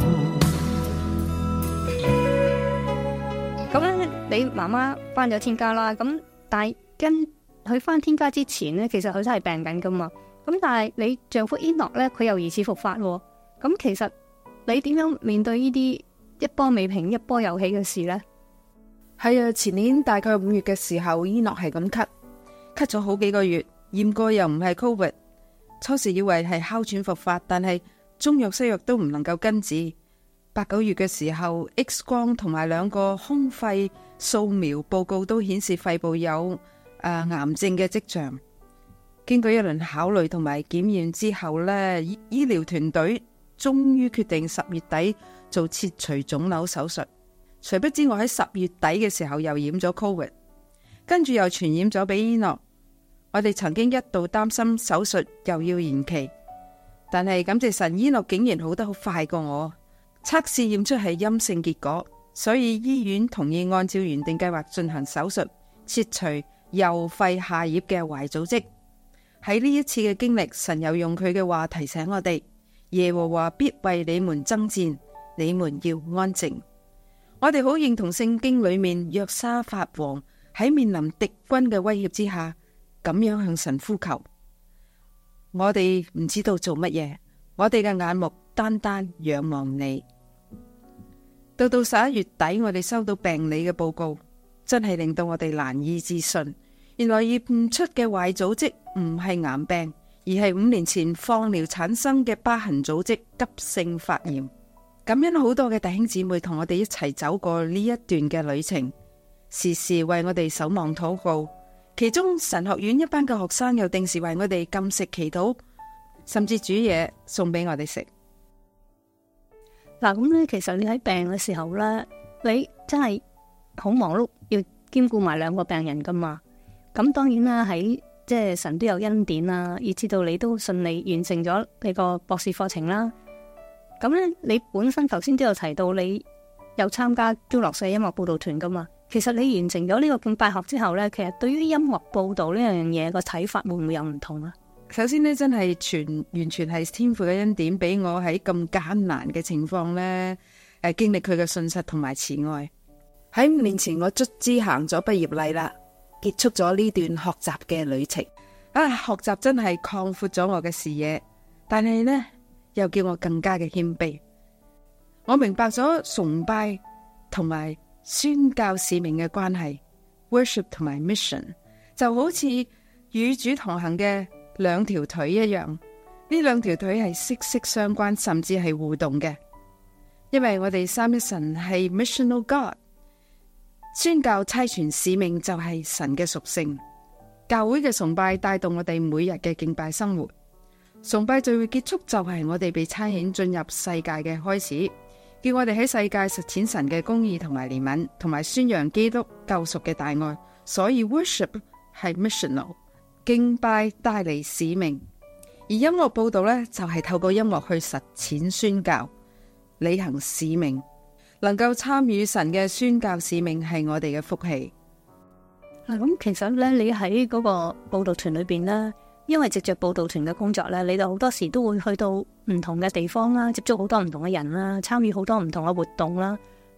咁咧，你媽媽翻咗天家啦，咁但係跟佢翻天家之前咧，其實佢真係病緊噶嘛。咁但係你丈夫伊諾咧，佢又疑似復發喎。咁其實你點樣面對呢啲一波未平一波又起嘅事呢？ 係啊，前年大概五月嘅時候，伊諾係咁咳，咳咗好幾個月，驗過又唔係 Covid， 初時以為係哮喘復發，但係中藥西藥都唔能夠根治。八九月嘅時候 ，X 光同埋兩個胸肺掃描報告都顯示肺部有誒、呃、癌症嘅跡象。經過一輪考慮同埋檢驗之後呢，醫醫療團隊終於決定十月底做切除腫瘤手術。誰不知我喺十月底嘅時候又染咗 Covid， 跟住又傳染咗俾伊諾。我哋曾經一度擔心手術又要延期，但係感謝神，伊諾竟然好得好快過我。測試驗出係陰性結果，所以醫院同意按照原定計劃進行手術，切除右肺下葉嘅壞組織。喺呢一次嘅經歷，神又用佢嘅話提醒我哋：耶和華必為你們爭戰，你們要安靜。我哋好認同聖經裏面約沙法王喺面臨敵軍嘅威脅之下，咁樣向神呼求。我哋唔知道做乜嘢，我哋嘅眼目單單仰望你。到到十一月底，我哋收到病理嘅報告，真係令到我哋難以置信。原來驗出嘅壞組織唔係癌病，而係五年前放療產生嘅疤痕組織急性發炎。感恩好多嘅弟兄姊妹同我哋一齊走過呢一段嘅旅程，時時為我哋守望禱告。其中神學院一班嘅學生又定時為我哋禁食祈禱，甚至煮嘢送俾我哋食。 嗱，咁咧，其實你喺病嘅時候咧，你真係好忙碌，要兼顧埋兩個病人噶嘛。咁當然啦，喺即係神都有恩典啦，以至到你都順利完成咗你個博士課程啦。咁咧，你本身頭先都有提到你有參加朱樂社音樂報道團噶嘛。其實你完成咗呢個敬拜學之後咧，其實對於音樂報道呢樣嘢個睇法會唔會有唔同啊？ 首先呢，真係全完全係天父嘅恩典，俾我喺咁艱難嘅情況呢，誒經歷佢嘅信實同埋慈愛。喺五年前我卒之行咗畢業禮啦，結束咗呢段學習嘅旅程。啊，學習真係擴闊咗我嘅視野，但係呢，又叫我更加嘅謙卑。我明白咗崇拜同埋宣教使命嘅關係 ，worship 同埋 mission 就好似與主同行嘅兩條腿一樣，呢兩條腿係息息相關，甚至係互動嘅。因為我哋三一神係 missional God， 宣教差傳使命就係神嘅屬性。教會嘅崇拜帶動我哋每日嘅敬拜生活，崇拜聚會結束就係我哋被差遣進入世界嘅開始，叫我哋喺世界實踐神嘅公義同埋憐憫，同埋宣揚基督救贖嘅大愛。所以 worship 係 missional。敬拜帶嚟使命，而音樂報道呢，就係透過音樂去實踐宣教，履行使命，能夠參與神嘅宣教使命係我哋嘅福氣。 嗱，咁其實呢，你喺嗰個報道團裏邊呢，因為藉着報道團嘅工作呢，你就好多時都會去到唔同嘅地方啦，接觸好多唔同嘅人啦，參與好多唔同嘅活動啦。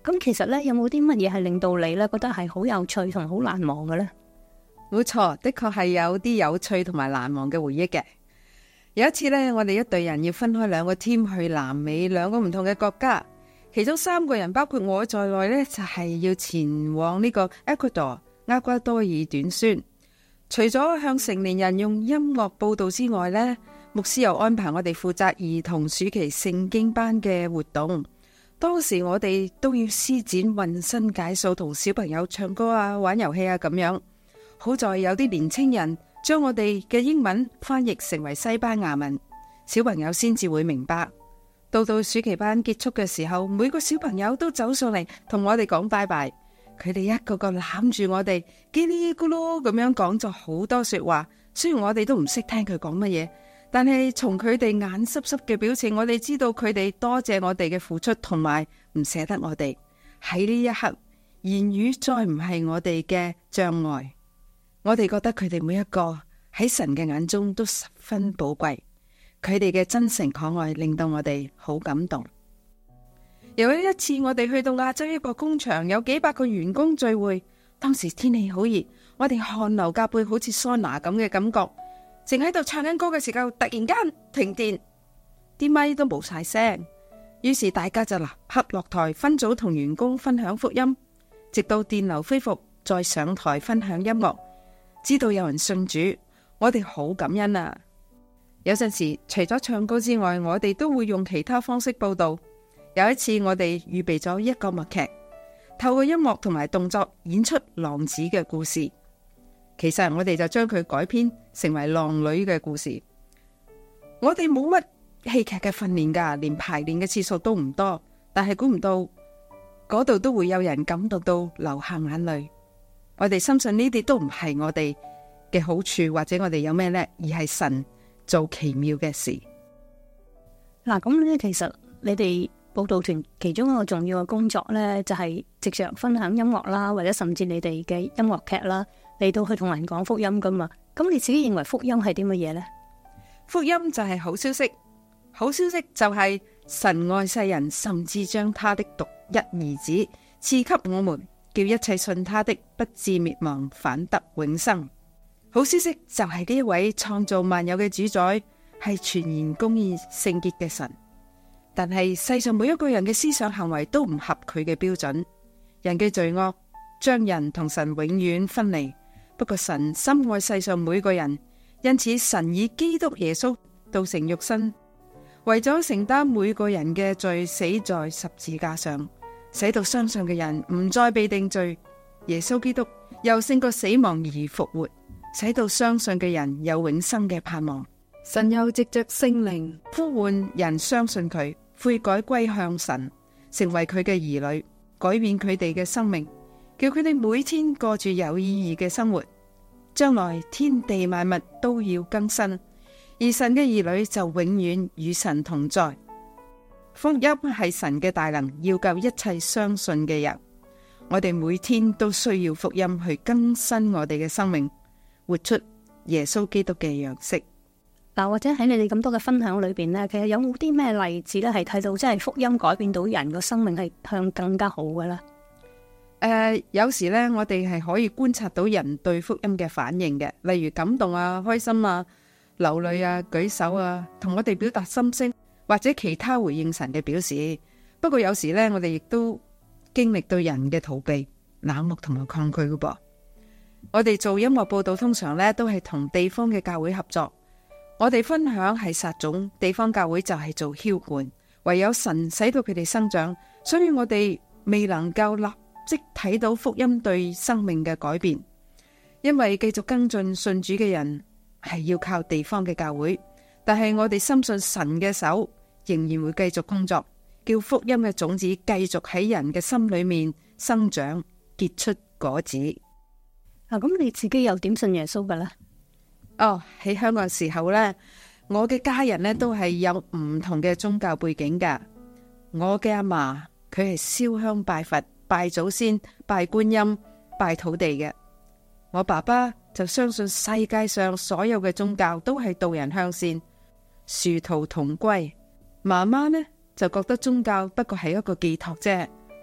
咁其實咧，有冇啲乜嘢係令到你咧覺得係好有趣同好難忘嘅呢？ 冇錯，的確係有啲有趣同埋難忘嘅回憶嘅。有一次呢，我哋一隊人要分開兩個 team 去南美兩個唔同嘅國家，其中三個人包括我在內呢，就係要前往呢個 Ecuador 厄瓜多爾短宣。除咗向成年人用音樂報道之外呢，牧師又安排我哋負責兒童暑期聖經班嘅活動。當時我哋都要施展渾身解數，同小朋友唱歌啊、玩遊戲啊咁樣。好在有啲年青人將我哋嘅英文翻譯成為西班牙文，小朋友先至會明白。到到暑期班結束嘅時候，每個小朋友都走上嚟同我哋講拜拜，佢哋一個個攬住我哋，嘰哩咕嚕咁樣講咗好多說話。雖然我哋都唔識聽佢講乜嘢，但係從佢哋眼濕濕嘅表情，我哋知道佢哋多謝我哋嘅付出，同埋唔捨得我哋。喺呢一刻，言語再唔係我哋嘅障礙。我哋覺得佢哋每一個喺神嘅眼中都十分寶貴，佢哋嘅真誠可愛令到我哋好感動。有一次我哋去到亞洲一個工場，有幾百個員工聚會，當時天氣好熱，我哋汗流浹背，好似桑拿咁嘅感覺。正喺度唱緊歌嘅時候，突然間停電，啲咪都冇晒聲，於是大家就立刻落台分組同員工分享福音，直到電流恢復再上台分享音樂。知道有人信主，我哋好感恩啊！有陣時除咗唱歌之外，我哋都會用其他方式報道。有一次我哋預備咗一個默劇，透過音樂同埋動作演出浪子嘅故事。其實我哋就將佢改編成為浪女嘅故事。我哋冇乜戲劇嘅訓練噶，連排練嘅次數都唔多，但係估唔到嗰度都會有人感動到流下眼淚。我哋深信呢啲都唔係我哋嘅好處，或者我哋有咩叻，而係神做奇妙嘅事。 嗱，咁咧其實你哋報道團其中一個重要嘅工作呢，就係藉着分享音樂啦，或者甚至你哋嘅音樂劇啦，嚟到去同人講福音噶嘛。咁你自己認為福音係啲乜嘢呢？ 福音就係好消息，好消息就係神愛世人，甚至將他的獨一兒子賜給我們，叫一切信他的不至滅亡，反得永生。好消息就係呢一位創造萬有嘅主宰，係全然公義聖潔嘅神。但係世上每一個人嘅思想行為都唔合佢嘅標準，人嘅罪惡將人同神永遠分離。不過神深愛世上每個人，因此神以基督耶穌道成肉身，為咗承擔每個人嘅罪，死在十字架上，使到相信嘅人唔再被定罪。耶穌基督又勝過死亡而復活，使到相信嘅人有永生嘅盼望。神又藉着聖靈呼喚人相信佢，悔改歸向神，成為佢嘅兒女，改變佢哋嘅生命，叫佢哋每天過住有意義嘅生活。將來天地萬物都要更新，而神嘅兒女就永遠與神同在。福音係神嘅大能，要救一切相信嘅人。我哋每天都需要福音去更新我哋嘅生命，活出耶穌基督嘅樣式。 嗱，或者喺你哋咁多嘅分享裏邊呢，其實有冇啲咩例子咧，係睇到真係福音改變到人個生命係向更加好嘅咧？誒、 呃，有時咧，我哋係可以觀察到人對福音嘅反應嘅，例如感動啊、開心啊、流淚啊、舉手啊，同我哋表達心聲，或者其他回應神嘅表示。不過有時咧，我哋亦都經歷到人嘅逃避、冷漠同埋抗拒嘅噃。我哋做音樂報道，通常咧都係同地方嘅教會合作。我哋分享係撒種，地方教會就係做澆灌，唯有神使到佢哋生長，所以我哋未能夠立即睇到福音對生命嘅改變。因為繼續跟進信主嘅人係要靠地方嘅教會，但係我哋深信神嘅手仍然會繼續工作，叫福音嘅種子繼續喺人嘅心裏面生長，結出果子。 啊，咁你自己又點信耶穌㗎咧？ 哦，喺香港時候呢，我嘅家人呢都係有唔同嘅宗教背景噶。我嘅阿嫲佢係燒香拜佛、拜祖先、拜觀音、拜土地嘅。我爸爸就相信世界上所有嘅宗教都係導人向善、殊途同歸。媽媽呢就覺得宗教不過係一個寄託啫，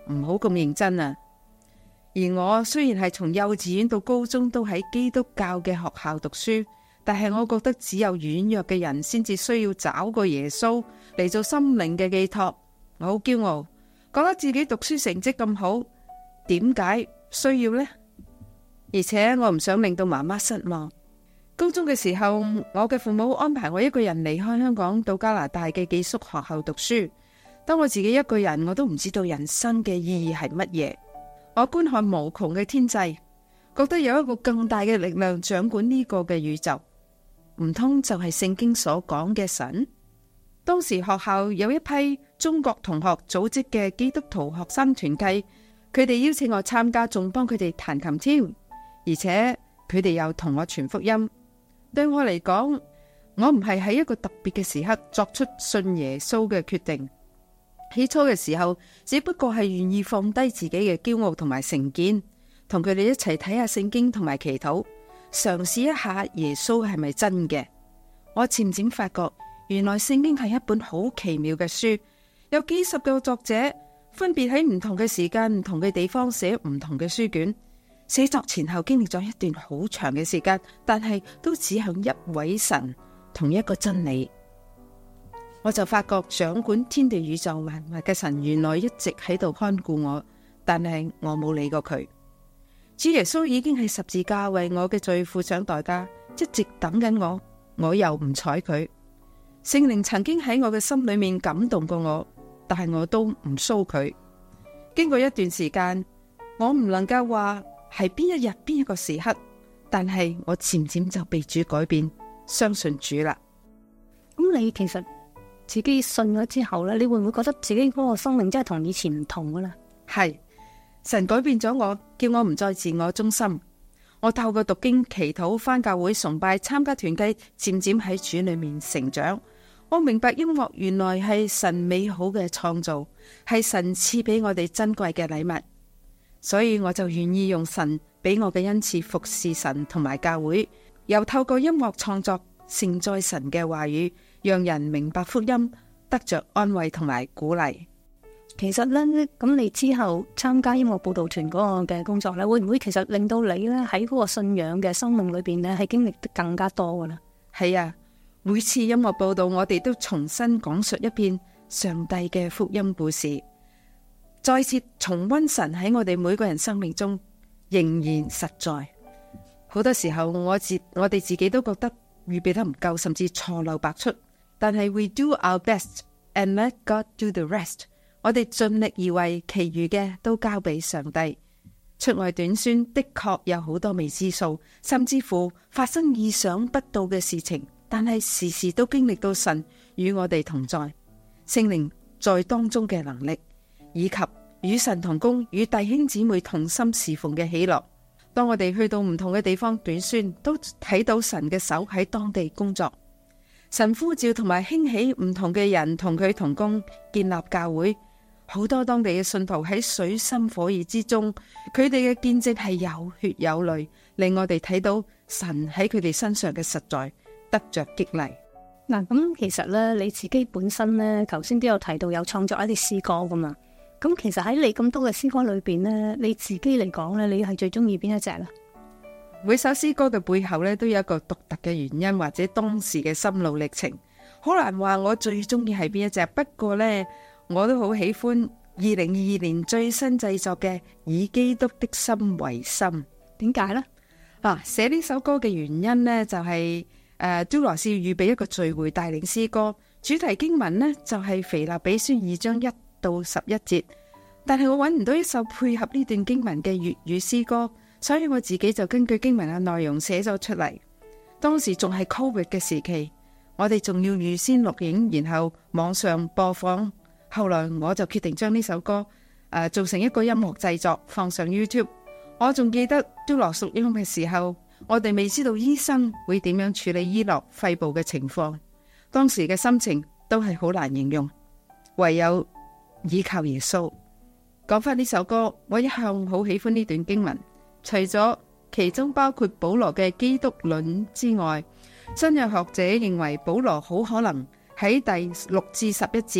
唔好咁認真啊。而我雖然係從幼稚園到高中都喺基督教嘅學校讀書，但係我覺得只有軟弱嘅人先至需要找個耶穌嚟做心靈嘅寄託。我好驕傲，覺得自己讀書成績咁好，點解需要呢？而且我唔想令到媽媽失望。高中嘅時候，我嘅父母安排我一個人離開香港到加拿大嘅寄宿學校讀書。當我自己一個人，我都唔知道人生嘅意義係乜嘢。我觀看無窮嘅天際，覺得有一個更大嘅力量掌管呢個嘅宇宙，唔通就係聖經所講嘅神？當時學校有一批中國同學組織嘅基督徒學生團契，佢哋邀請我參加，仲幫佢哋彈琴添，而且佢哋又同我傳福音。對我嚟講，我唔係喺一個特別嘅時刻作出信耶穌嘅決定。起初嘅時候，只不過係願意放低自己嘅驕傲同埋成見，同佢哋一齊睇下聖經同埋祈禱，嘗試一下耶穌係咪真嘅。我漸漸發覺，原來聖經係一本好奇妙嘅書，有幾十個作者分別喺唔同嘅時間、唔同嘅地方寫唔同嘅書卷，寫作前後經歷咗一段好長嘅時間，但係都指向一位神，同一個真理。我就發覺掌管天地宇宙萬物嘅神原來一直喺度看顧我，但係我冇理過佢。主耶穌已經係十字架為我嘅罪付上代價，一直等緊我，我又唔睬佢。聖靈曾經喺我嘅心裏面感動過我，但係我都唔騷佢。經過一段時間，我唔能夠話係邊一日邊一個時刻，但係我漸漸就被主改變，相信主啦。 咁你其實自己信咗之後咧，你會唔會覺得自己嗰個生命真係同以前唔同噶啦？ 係，神改變咗我，叫我唔再自我中心。我透過讀經、祈禱、返教會、崇拜、參加團契，漸漸喺主裏面成長。我明白音樂原來係神美好嘅創造，係神賜俾我哋珍貴嘅禮物，所以我就願意用神俾我嘅恩賜服侍神同埋教會，又透過音樂創作承載神嘅話語，讓人明白福音，得着安慰同埋鼓勵。 其實咧，咁你之後參加音樂報道團嗰個嘅工作咧，會唔會其實令到你咧喺嗰個信仰嘅生命裏邊咧，係經歷得更加多噶啦？ 係啊，每次音樂報道，我哋都重新講述一遍上帝嘅福音故事，再次重溫神喺我哋每個人生命中仍然實在。好多時候我自我哋自己都覺得預備得唔夠，甚至錯漏百出。但係 we do our best and let God do the rest。我哋盡力而為，其餘嘅都交俾上帝。出外短宣的確有好多未知數，甚至乎發生意想不到嘅事情，但係時時都經歷到神與我哋同在，聖靈在當中嘅能力，以及與神同工、與弟兄姊妹同心侍奉嘅喜樂。當我哋去到唔同嘅地方短宣，都睇到神嘅手喺當地工作。神呼召同埋興起唔同嘅人同佢同工，建立教會。好多當地嘅信徒喺水深火熱之中，佢哋嘅見證係有血有淚，令我哋睇到神喺佢哋身上嘅實在，得着激勵。 嗱，咁其實咧，你自己本身咧，頭先都有提到有創作一啲詩歌噶嘛。咁其實喺你咁多嘅詩歌裏邊咧，你自己嚟講咧，你係最中意邊一隻咧？ 每首詩歌嘅背後咧，都有一個獨特嘅原因，或者當時嘅心路歷程，好難話我最中意係邊一隻。不過咧，我都好喜歡二零二二年最新製作嘅《以基督的心為心》。 點解呢？ 啊，寫呢首歌嘅原因呢，就係誒，朱羅士預備一個聚會帶領詩歌，主題經文呢，就係腓立比書二章一到十一節。但係我揾唔到一首配合呢段經文嘅粵語詩歌，所以我自己就根據經文嘅內容寫咗出嚟。當時仲係 Covid 嘅時期，我哋仲要預先錄影，然後網上播放。後來我就決定將呢首歌誒、呃、做成一個音樂製作，放上 YouTube。我仲記得都落錄音嘅時候，我哋未知道醫生會點樣處理伊樂肺部嘅情況，當時嘅心情都係好難形容，唯有依靠耶穌。講翻呢首歌，我一向好喜歡呢段經文，除咗其中包括保羅嘅基督論之外，新約學者認為保羅好可能喺第六至十一節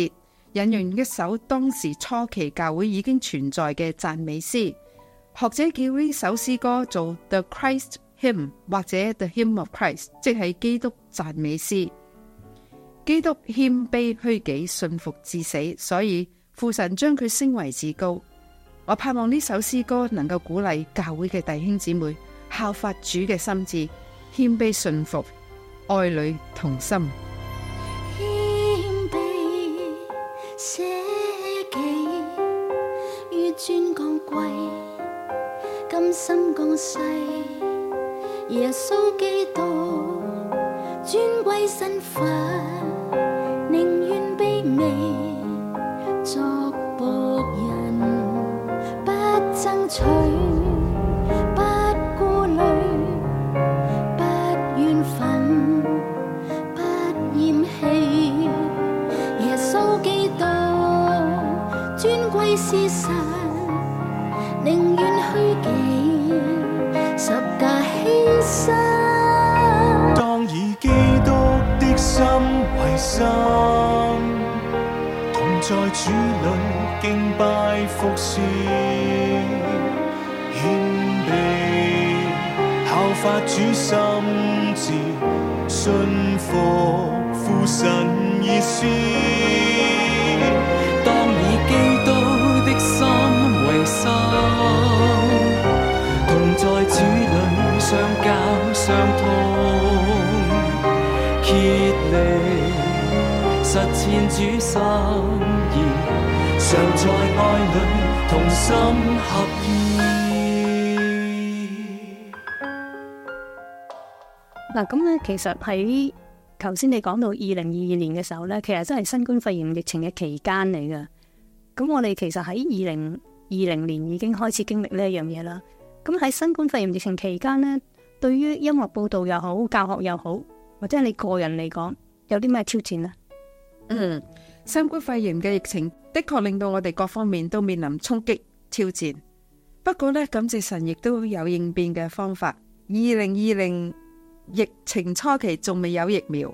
引用一首當時初期教會已經存在嘅讚美詩，學者叫呢首詩歌做 The Christ Hymn 或者 The Hymn of Christ， 即係基督讚美詩。基督謙卑虛己，信服至死，所以父神將佢升為至高。我盼望呢首詩歌能夠鼓勵教會嘅弟兄姊妹效法主嘅心志，謙卑信服，愛侶同心。 謙卑捨己，紆尊降貴，甘心降世，耶穌基督尊貴身份，寧願卑微作僕人，不爭取，不顧慮，不怨憤，不厭棄。耶穌基督尊貴是神，寧願虛己，十架犧牲。 當以基督的心為心，同在主裏敬拜服侍，謙卑效法主心志，信服父神意思。當以基督的心為心，同在主裏相交相通，竭力實踐主心意，常在愛裏同心合意。 嗱，咁咧，其實喺頭先你講到二零二二年嘅時候咧，其實真係新冠肺炎疫情嘅期間嚟㗎。咁我哋其實喺二零二零年已經開始經歷呢一樣嘢啦。咁喺新冠肺炎疫情期間咧，對於音樂報道又好，教學又好，或者係你個人嚟講，有啲咩挑戰呢？ 嗯，新冠肺炎嘅疫情的確令到我哋各方面都面臨衝擊挑戰。不過呢，感謝神亦都有應變嘅方法。二零二零疫情初期仲未有疫苗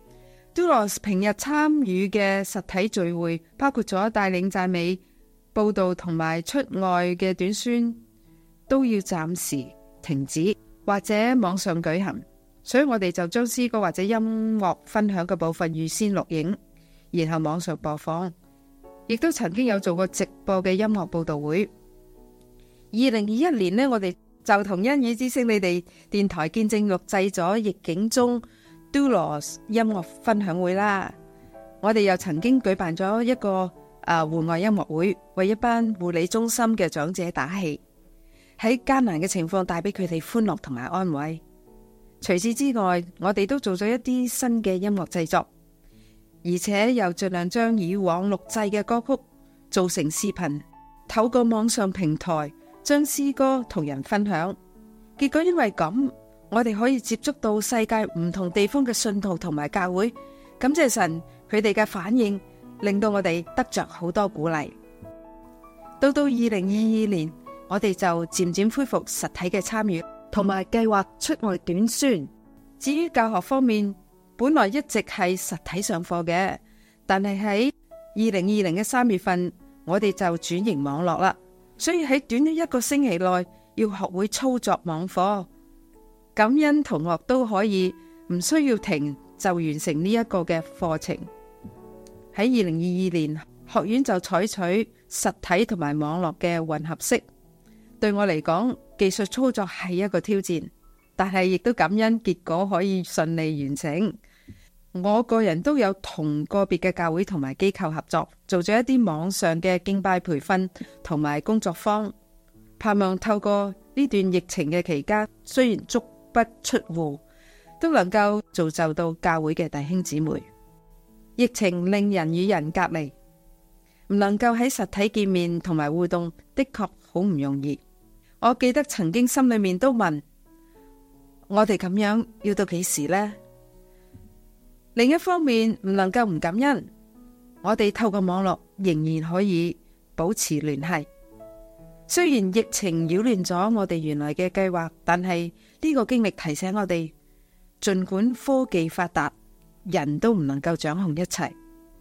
，Doulos 平日參與嘅實體聚會，包括咗帶領讚美報道同埋出外嘅短宣，都要暫時停止或者網上舉行。所以我哋就將詩歌或者音樂分享嘅部分預先錄影，然後網上播放。亦都曾經有做過直播嘅音樂報道會。二零二一年呢，我哋就同恩語之聲你哋電台見證錄製咗逆境中 Doulos 音樂分享會啦。我哋又曾經舉辦咗一個啊戶外音樂會，為一班護理中心嘅長者打氣，喺艱難嘅情況帶俾佢哋歡樂同埋安慰。除此之外，我哋都做咗一啲新嘅音樂製作，而且又盡量將以往錄製嘅歌曲做成視頻，透過網上平台將詩歌同人分享。結果因為咁，我哋可以接觸到世界唔同地方嘅信徒同埋教會。感謝神，佢哋嘅反應令到我哋得着好多鼓勵。到到二零二二年，我哋就漸漸恢復實體嘅參與，同埋計劃出外短宣。至於教學方面，本來一直係實體上課嘅，但係喺二零二零嘅三月份，我哋就轉型網絡啦。所以喺短嘅一個星期內，要學會操作網課。感恩同學都可以唔需要停就完成呢一個嘅課程。喺二零二二年，學院就採取實體同埋網絡嘅混合式。對我嚟講，技術操作係一個挑戰，但係亦都感恩結果可以順利完成。我個人都有同個別嘅教會同埋機構合作，做咗一啲網上嘅敬拜培訓同埋工作坊，盼望透過呢段疫情嘅期間，雖然足不出戶，都能夠造就到教會嘅弟兄姊妹。疫情令人與人隔離，唔能夠喺實體見面同埋互動，的確好唔容易。我記得曾經心裏面都問，我哋咁樣要到幾時呢？另一方面，唔能夠唔感恩，我哋透過網絡仍然可以保持聯繫。雖然疫情擾亂咗我哋原來嘅計劃，但係呢個經歷提醒我哋，盡管科技發達，人都唔能夠掌控一切。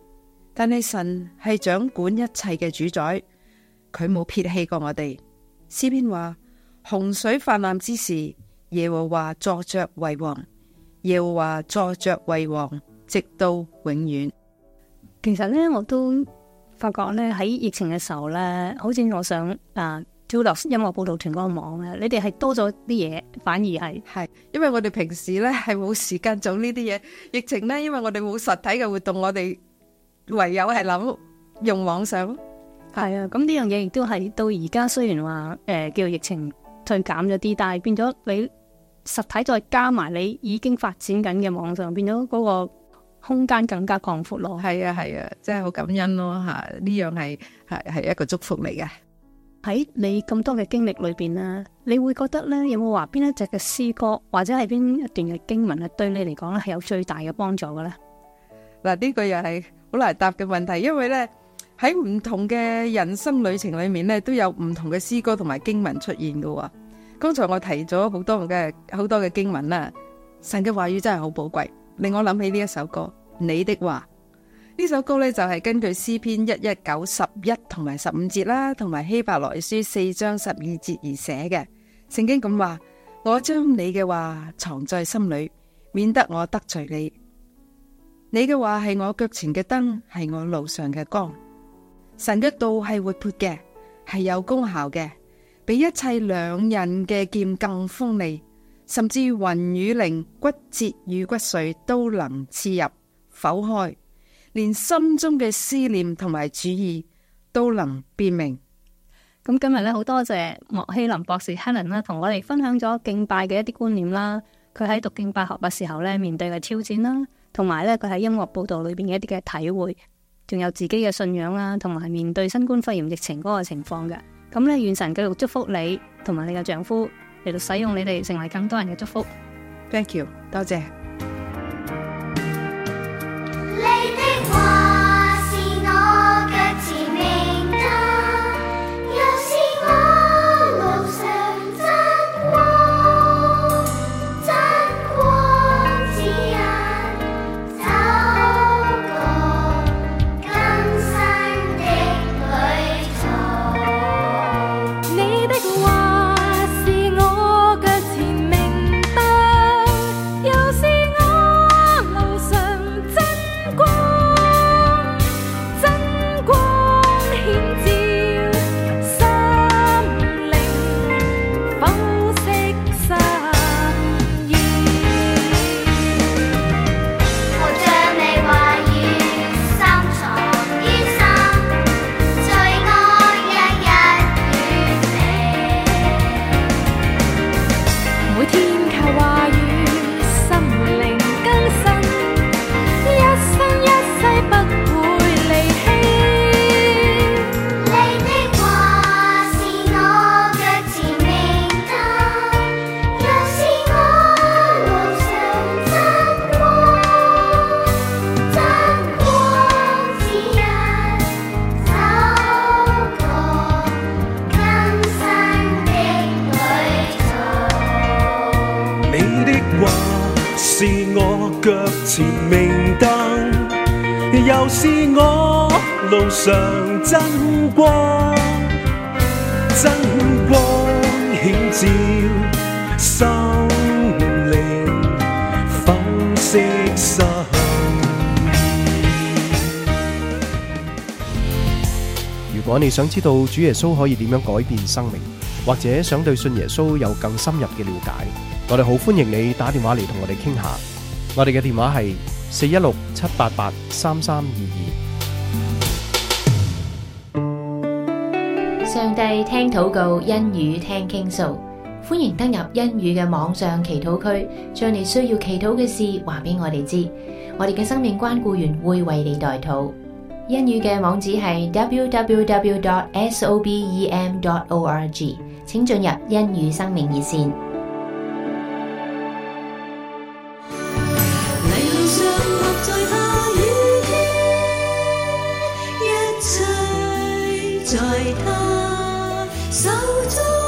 但係神係掌管一切嘅主宰，佢冇撇棄過我哋。詩篇話：洪水泛濫之時，耶和華坐着為王，耶和華坐着為王，直到永遠。 其實咧，我都發覺咧喺疫情嘅時候咧，好似我上啊 Julius 音樂報道團嗰個網咧，你哋係多咗啲嘢，反而係係，因為我哋平時咧係冇時間做呢啲嘢。疫情咧，因為我哋冇實體嘅活動，我哋唯有係諗用網上咯。 係啊，咁呢樣嘢亦都係到而家雖然話誒、呃、叫疫情退減咗啲，但係變咗你實體再加埋你已經發展緊嘅網上，變咗嗰個空間更加廣闊咯。 係啊係啊，真係好感恩咯吓，呢樣係係係一個祝福嚟嘅。 喺你咁多嘅經歷裏邊咧，你會覺得咧有冇話邊一隻嘅詩歌或者係邊一段嘅經文啊，對你嚟講咧係有最大嘅幫助嘅咧？ 嗱，呢個又係好難答嘅問題，因為咧喺唔同嘅人生旅程裏面咧，都有唔同嘅詩歌同埋經文出現嘅。剛才我提咗好多嘅好多嘅經文啦，神嘅話語真係好寶貴，令我諗起呢一首歌《你的話》。呢首歌咧就係根據詩篇一一九十一同埋十五節啦，同埋希伯來書四章十二節而寫嘅。聖經咁話：我將你嘅話藏在心裏，免得我得罪你。你嘅話係我腳前嘅燈，係我路上嘅光。神嘅道係活潑嘅，係有功效嘅，比一切兩刃嘅劍更鋒利，甚至魂與靈、骨節與骨髓都能刺入剖開，連心中嘅思念同埋主意都能辨明。 咁今日咧好多謝莫希林博士 Helen 啦，同我哋分享咗敬拜嘅一啲觀念啦。佢喺讀敬拜學嘅時候咧，面對嘅挑戰啦，同埋咧佢喺音樂報道裏邊嘅一啲嘅體會，仲有自己嘅信仰啦，同埋面對新冠肺炎疫情嗰個情況嘅。咁咧，願神繼續祝福你同埋你嘅丈夫嚟到使用你哋，成為更多人嘅祝福。 Thank you， 多謝。 你的話是我腳前明燈，又是我路上真光，真光指引走過更新的旅途。你的話是我腳前明燈，又是我路上真光，真光顯照心靈，剖析心意。我將你話語深藏於心，罪惡日日遠離。每天靠話語心靈更新，一生一世不會離棄。你的話是我腳前明燈，又是我路上真光，真光指引走過更新的旅途。 你的話是我腳前明燈，又是我路上真光，真光顯照心靈，剖析心意。 如果你想知道主耶穌可以點樣改變生命，或者想對信耶穌有更深入嘅了解，我哋好歡迎你打電話嚟同我哋傾下。我哋嘅電話係四一六七八八三三二二。上帝聽禱告，恩語聽傾訴，歡迎登入恩語嘅網上祈禱區，將你需要祈禱嘅事話俾我哋知，我哋嘅生命關顧員會為你代禱。恩語嘅網址係 double-u double-u double-u dot sobem dot org， 請進入恩語生命熱線。 泥路上落在他雨天，一切在他手中。